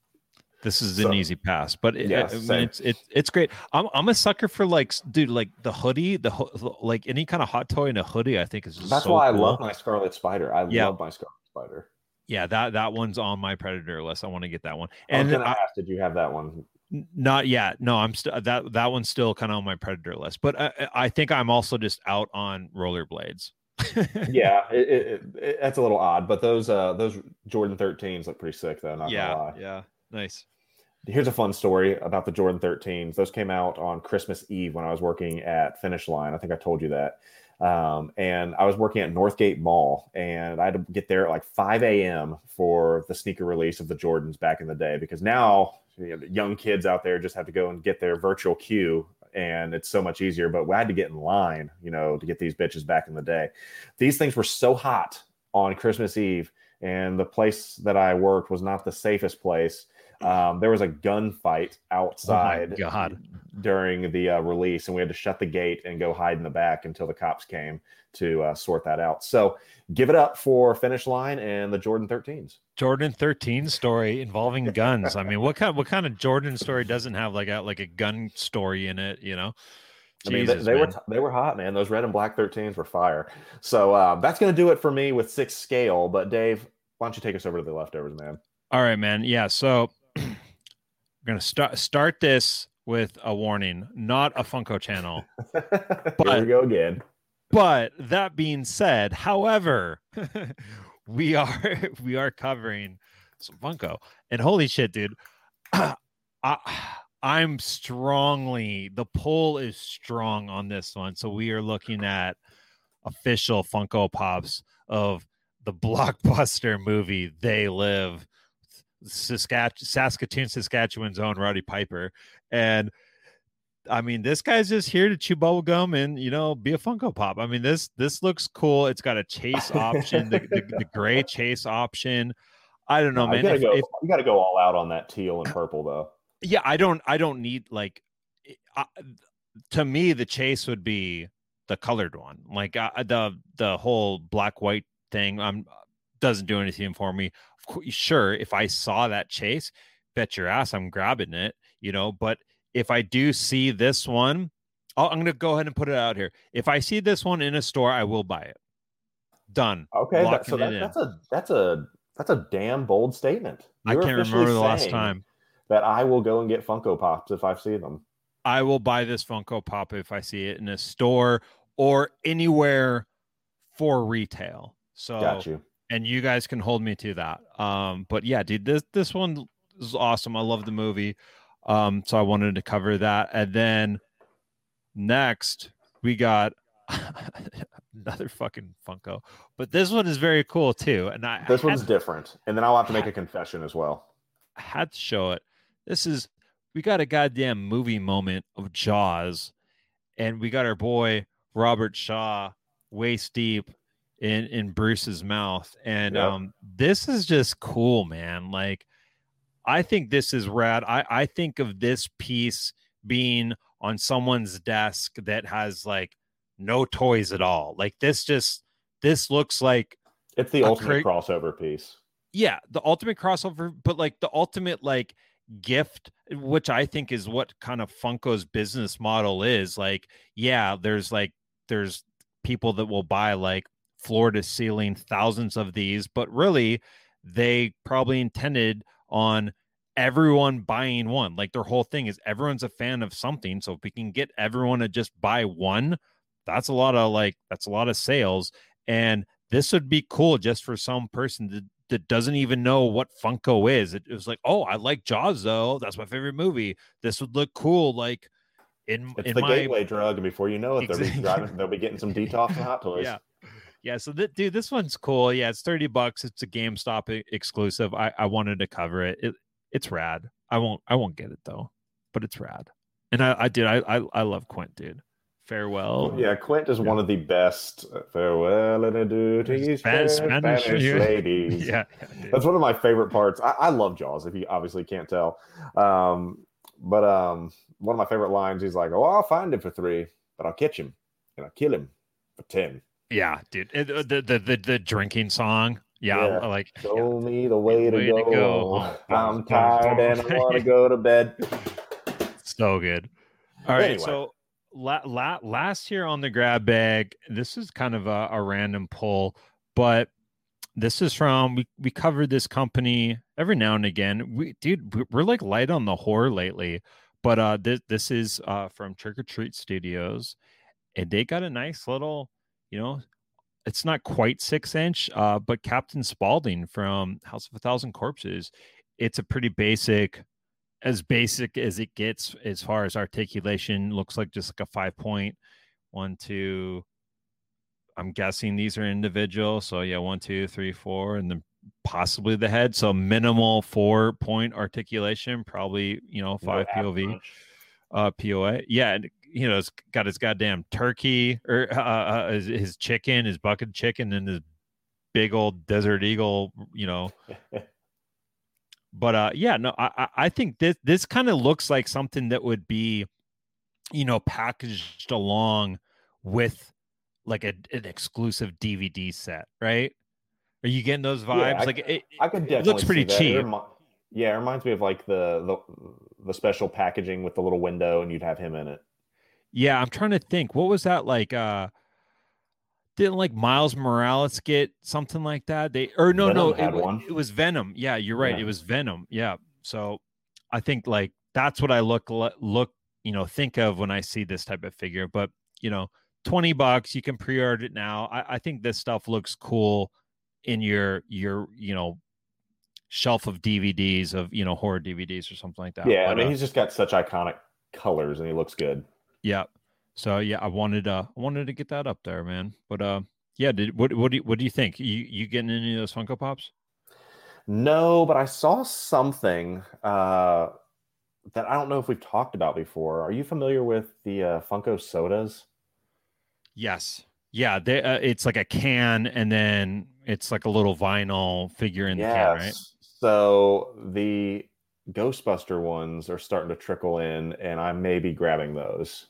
this is so, an easy pass, but it, yeah, I mean, it's it's it's great. I'm I'm a sucker for like, dude, like the hoodie, the like any kind of hot toy in a hoodie. I think is that's so why cool. I love my Scarlet Spider. I yeah. love my Scarlet Spider. Yeah, that that one's on my Predator list. I want to get that one. And I was gonna I, ask, did you have that one? Not yet. No, I'm still that that one's still kind of on my Predator list. But I, I think I'm also just out on rollerblades. yeah, it, it, it, that's a little odd. But those uh those Jordan thirteens look pretty sick though. Not yeah, gonna lie. Yeah, nice. Here's a fun story about the Jordan thirteens. Those came out on Christmas Eve when I was working at Finish Line. I think I told you that. Um, and I was working at Northgate Mall, and I had to get there at like five a.m. for the sneaker release of the Jordans back in the day, because now you know, young kids out there just have to go and get their virtual queue, and it's so much easier. But we had to get in line, you know, to get these bitches back in the day. These things were so hot on Christmas Eve, and the place that I worked was not the safest place. Um, there was a gunfight outside oh my God. during the uh, release, and we had to shut the gate and go hide in the back until the cops came to uh, sort that out. So give it up for Finish Line and the Jordan thirteens. Jordan thirteen story involving guns. I mean, what kind what kind of Jordan story doesn't have like a like a gun story in it, you know? I mean, Jesus, they, they were they were hot, man. Those red and black thirteens were fire. So uh, that's going to do it for me with six scale. But Dave, why don't you take us over to the leftovers, man? All right, man. Yeah, so we're going to start start this with a warning, not a Funko channel. But, Here we go again. But that being said, however, we are we are covering some Funko, and holy shit, dude, I, I'm strongly the pull is strong on this one. So we are looking at official Funko Pops of the blockbuster movie They Live. Saskatch- Saskatoon, Saskatchewan's own Roddy Piper. And I mean, this guy's just here to chew bubble gum and, you know, be a Funko Pop. I mean, this this looks cool. It's got a chase option, the, the, the gray chase option. I don't know, no, man. You gotta, if, go, if, you gotta go all out on that teal and purple, though. Yeah, I don't I don't need like I, to me, the chase would be the colored one. Like uh, the the whole black white thing um doesn't do anything for me. Of course, sure, if I saw that chase, bet your ass I'm grabbing it, you know. But if I do see this one, I'll, I'm going to go ahead and put it out here. If I see this one in a store, I will buy it. Done. Okay, that, so that, that's a that's a that's a damn bold statement. You're I can't remember the last time that I will go and get Funko Pops if I see them. I will buy this Funko Pop if I see it in a store or anywhere for retail. So got you. And you guys can hold me to that. Um, but yeah, dude, this this one is awesome. I love the movie. Um, so I wanted to cover that. And then next we got another fucking Funko. But this one is very cool too. And I this one's had, different. And then I'll have to make a confession as well. I had to show it. This is we got a goddamn movie moment of Jaws, and we got our boy Robert Shaw waist deep in in Bruce's mouth, and yep. um this is just cool, man. Like I think this is rad. I I think of this piece being on someone's desk that has like no toys at all. Like this just this looks like it's the ultimate cra- crossover piece. Yeah, the ultimate crossover, but like the ultimate like gift, which I think is what kind of Funko's business model is. Like, yeah, there's like there's people that will buy like floor to ceiling thousands of these, but really they probably intended on everyone buying one. Like their whole thing is everyone's a fan of something, so if we can get everyone to just buy one, that's a lot of like that's a lot of sales. And this would be cool just for some person that, that doesn't even know what Funko is. It, it was like, oh, I like Jaws though, that's my favorite movie. This would look cool. Like in it's in the my... gateway drug, and before you know it, they'll be driving, they'll be getting some detox and Hot Toys. Yeah. Yeah, so th- dude, this one's cool. Yeah, it's thirty bucks. It's a GameStop I- exclusive. I-, I wanted to cover it. it. It's rad. I won't I won't get it though, but it's rad. And I, I did. I, I I love Quint, dude. Farewell. Yeah, Quint is yeah. one of the best. Uh, farewell and adieu to you, Spanish, Spanish, Spanish yeah. ladies. yeah, yeah that's one of my favorite parts. I, I love Jaws. If you obviously can't tell, um, but um, one of my favorite lines. He's like, "Oh, I'll find him for three, but I'll catch him and I'll kill him for ten." Yeah, dude. It, the, the the the drinking song. Yeah, yeah. I, I like. Show yeah. me the way, to, way go. to go. I'm tired and I want to go to bed. So good. All right, anyway. so la, la, last year on the grab bag, this is kind of a, a random pull, but this is from we we covered this company every now and again. We dude, we're like light on the horror lately, but uh, this this is uh from Trick or Treat Studios, and they got a nice little. You know, it's not quite six inch, uh, but Captain Spaulding from House of a Thousand Corpses. It's a pretty basic as basic as it gets as far as articulation. Looks like just like a five point one, two. I'm guessing these are individual. So yeah, one, two, three, four, and then possibly the head. So minimal four point articulation, probably, you know, five no P O V, uh, P O A. Yeah. You know, it's got his goddamn turkey or uh, uh, his, his chicken, his bucket chicken, and his big old Desert Eagle, you know. But uh, yeah, no, I, I think this this kind of looks like something that would be, you know, packaged along with like a, an exclusive D V D set, right? Are you getting those vibes? Yeah, I, like it, I could definitely it looks pretty see cheap. It remi- yeah, it reminds me of like the, the the special packaging with the little window, and you'd have him in it. Yeah, I'm trying to think. What was that like? Uh, didn't like Miles Morales get something like that? They or no, Venom no, had it, one. it was Venom. Yeah, you're right. Yeah. It was Venom. Yeah. So I think like that's what I look look you know think of when I see this type of figure. But you know, twenty bucks, you can pre-order it now. I, I think this stuff looks cool in your your you know shelf of D V Ds of you know horror D V Ds or something like that. Yeah, but, I mean uh, he's just got such iconic colors, and he looks good. Yeah. So yeah, I wanted uh I wanted to get that up there, man. But uh yeah, did what what do you, what do you think? You you getting any of those Funko Pops? No, but I saw something uh that I don't know if we've talked about before. Are you familiar with the uh, Funko sodas? Yes. Yeah, they, uh, it's like a can, and then it's like a little vinyl figure in yes. the can, right? So the Ghostbuster ones are starting to trickle in, and I may be grabbing those.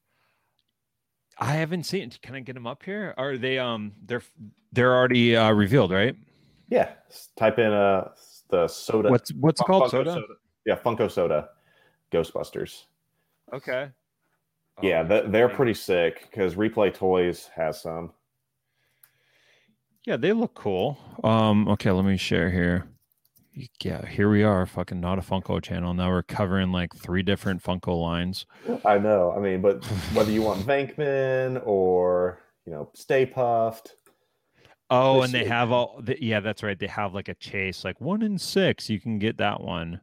I haven't seen. Can I get them up here? Are they um they're they're already uh, revealed, right? Yeah. Type in uh the soda. What's what's it called? Soda? soda? Yeah, Funko Soda Ghostbusters. Okay. Yeah, Oh, th- they're pretty sick because Replay Toys has some. Yeah, they look cool. Um, okay, let me share here. Yeah, here we are, fucking Not a Funko channel. Now we're covering like three different Funko lines. I know. I mean, but whether you want Venkman or, you know, Stay Puffed. Oh, and they have all, the, yeah, that's right. They have like a chase, like one in six. You can get that one.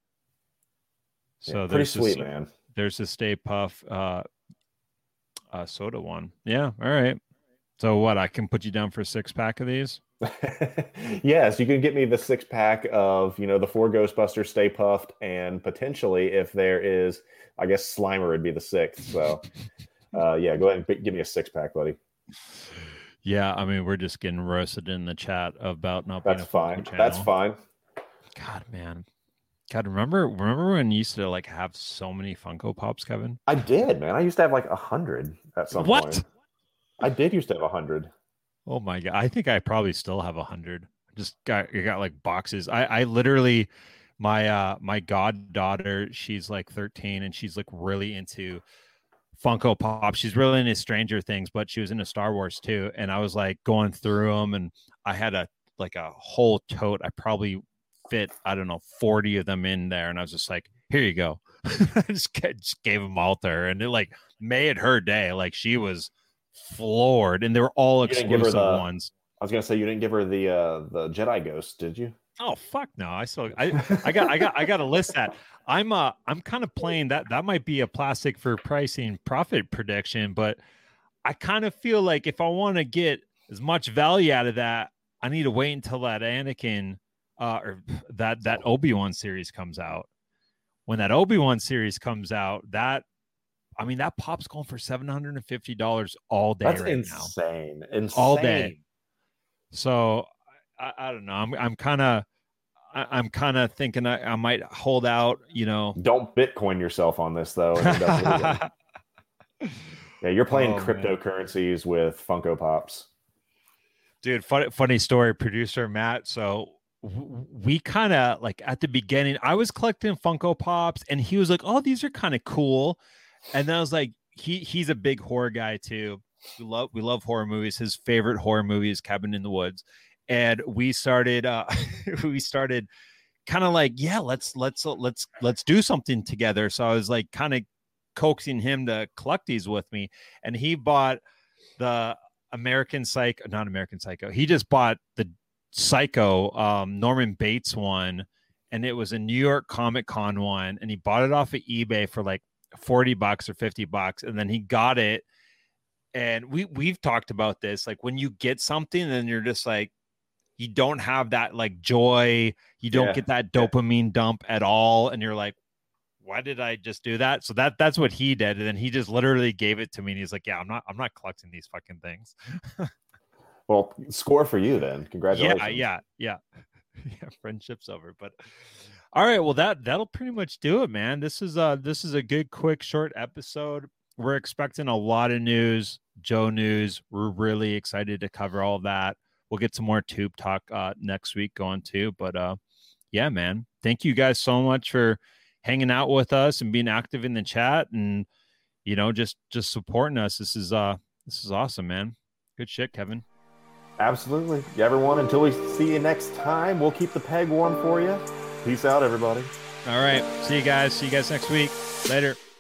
So yeah, pretty there's sweet, this, man. There's a Stay Puff uh, uh, soda one. Yeah, all right. So what? I can put you down for a six pack of these. Yes, you can get me the six pack of, you know, the four Ghostbusters, Stay Puffed, and potentially if there is, I guess Slimer would be the sixth. So, uh, yeah, go ahead and give me a six pack, buddy. Yeah, I mean, we're just getting roasted in the chat about not being That's a fine. channel. That's fine. God, man. God, remember remember when you used to like have so many Funko Pops, Kevin? I did, man. I used to have like a hundred at some what? point. I did used to have a hundred. Oh my God. I think I probably still have a hundred. Just got you got like boxes. I, I literally my uh my goddaughter, she's like thirteen and she's like really into Funko Pop. She's really into Stranger Things, but she was into Star Wars too. And I was like going through them, and I had a like a whole tote. I probably fit, I don't know, forty of them in there. And I was just like, here you go. I just, just gave them all to her. And it like made her day. Like she was floored. And they were all exclusive the, ones. I was gonna say you didn't give her the uh the Jedi Ghost, did you? Oh fuck no. I still I I got I got I gotta list that. I'm uh I'm kind of playing that. That might be a plastic for pricing profit prediction, but I kind of feel like if I want to get as much value out of that, I need to wait until that Anakin uh or that that Obi-Wan series comes out. When that Obi-Wan series comes out, that I mean that pop's going for seven hundred fifty dollars all day. That's right insane. now. Insane. All day. So I, I don't know. I'm I'm kind of I'm kind of thinking I, I might hold out. You know, don't Bitcoin yourself on this though. Yeah, you're playing oh, cryptocurrencies man. with Funko Pops. Dude, funny funny story. Producer Matt. So w- we kind of like at the beginning, I was collecting Funko Pops, and he was like, "Oh, these are kind of cool," and then I was like, "He he's a big horror guy too." We love we love horror movies. His favorite horror movie is Cabin in the Woods, and we started uh, we started kind of like yeah let's let's let's let's do something together. So I was like kind of coaxing him to collect these with me, and he bought the American Psycho, not American Psycho. He just bought the Psycho um, Norman Bates one, and it was a New York Comic Con one, and he bought it off of eBay for like forty bucks or fifty bucks, and then he got it. And we we've talked about this, like when you get something and you're just like, you don't have that like joy, you don't Yeah. get that dopamine dump at all, and you're like, why did I just do that? So that that's what he did, and then he just literally gave it to me, and he's like, yeah, I'm not I'm not collecting these fucking things. Well, score for you then. Congratulations. Yeah, yeah, yeah. Yeah, friendship's over. But all right, well that that'll pretty much do it, man. This is uh this is a good, quick, short episode. We're expecting a lot of news, Joe news. We're really excited to cover all that. We'll get some more tube talk uh next week going too. But uh yeah, man. Thank you guys so much for hanging out with us and being active in the chat, and you know, just just supporting us. This is uh this is awesome, man. Good shit, Kevin. Absolutely. Yeah, everyone, until we see you next time, we'll keep the peg warm for you. Peace out, everybody. All right. See you guys. See you guys next week. Later.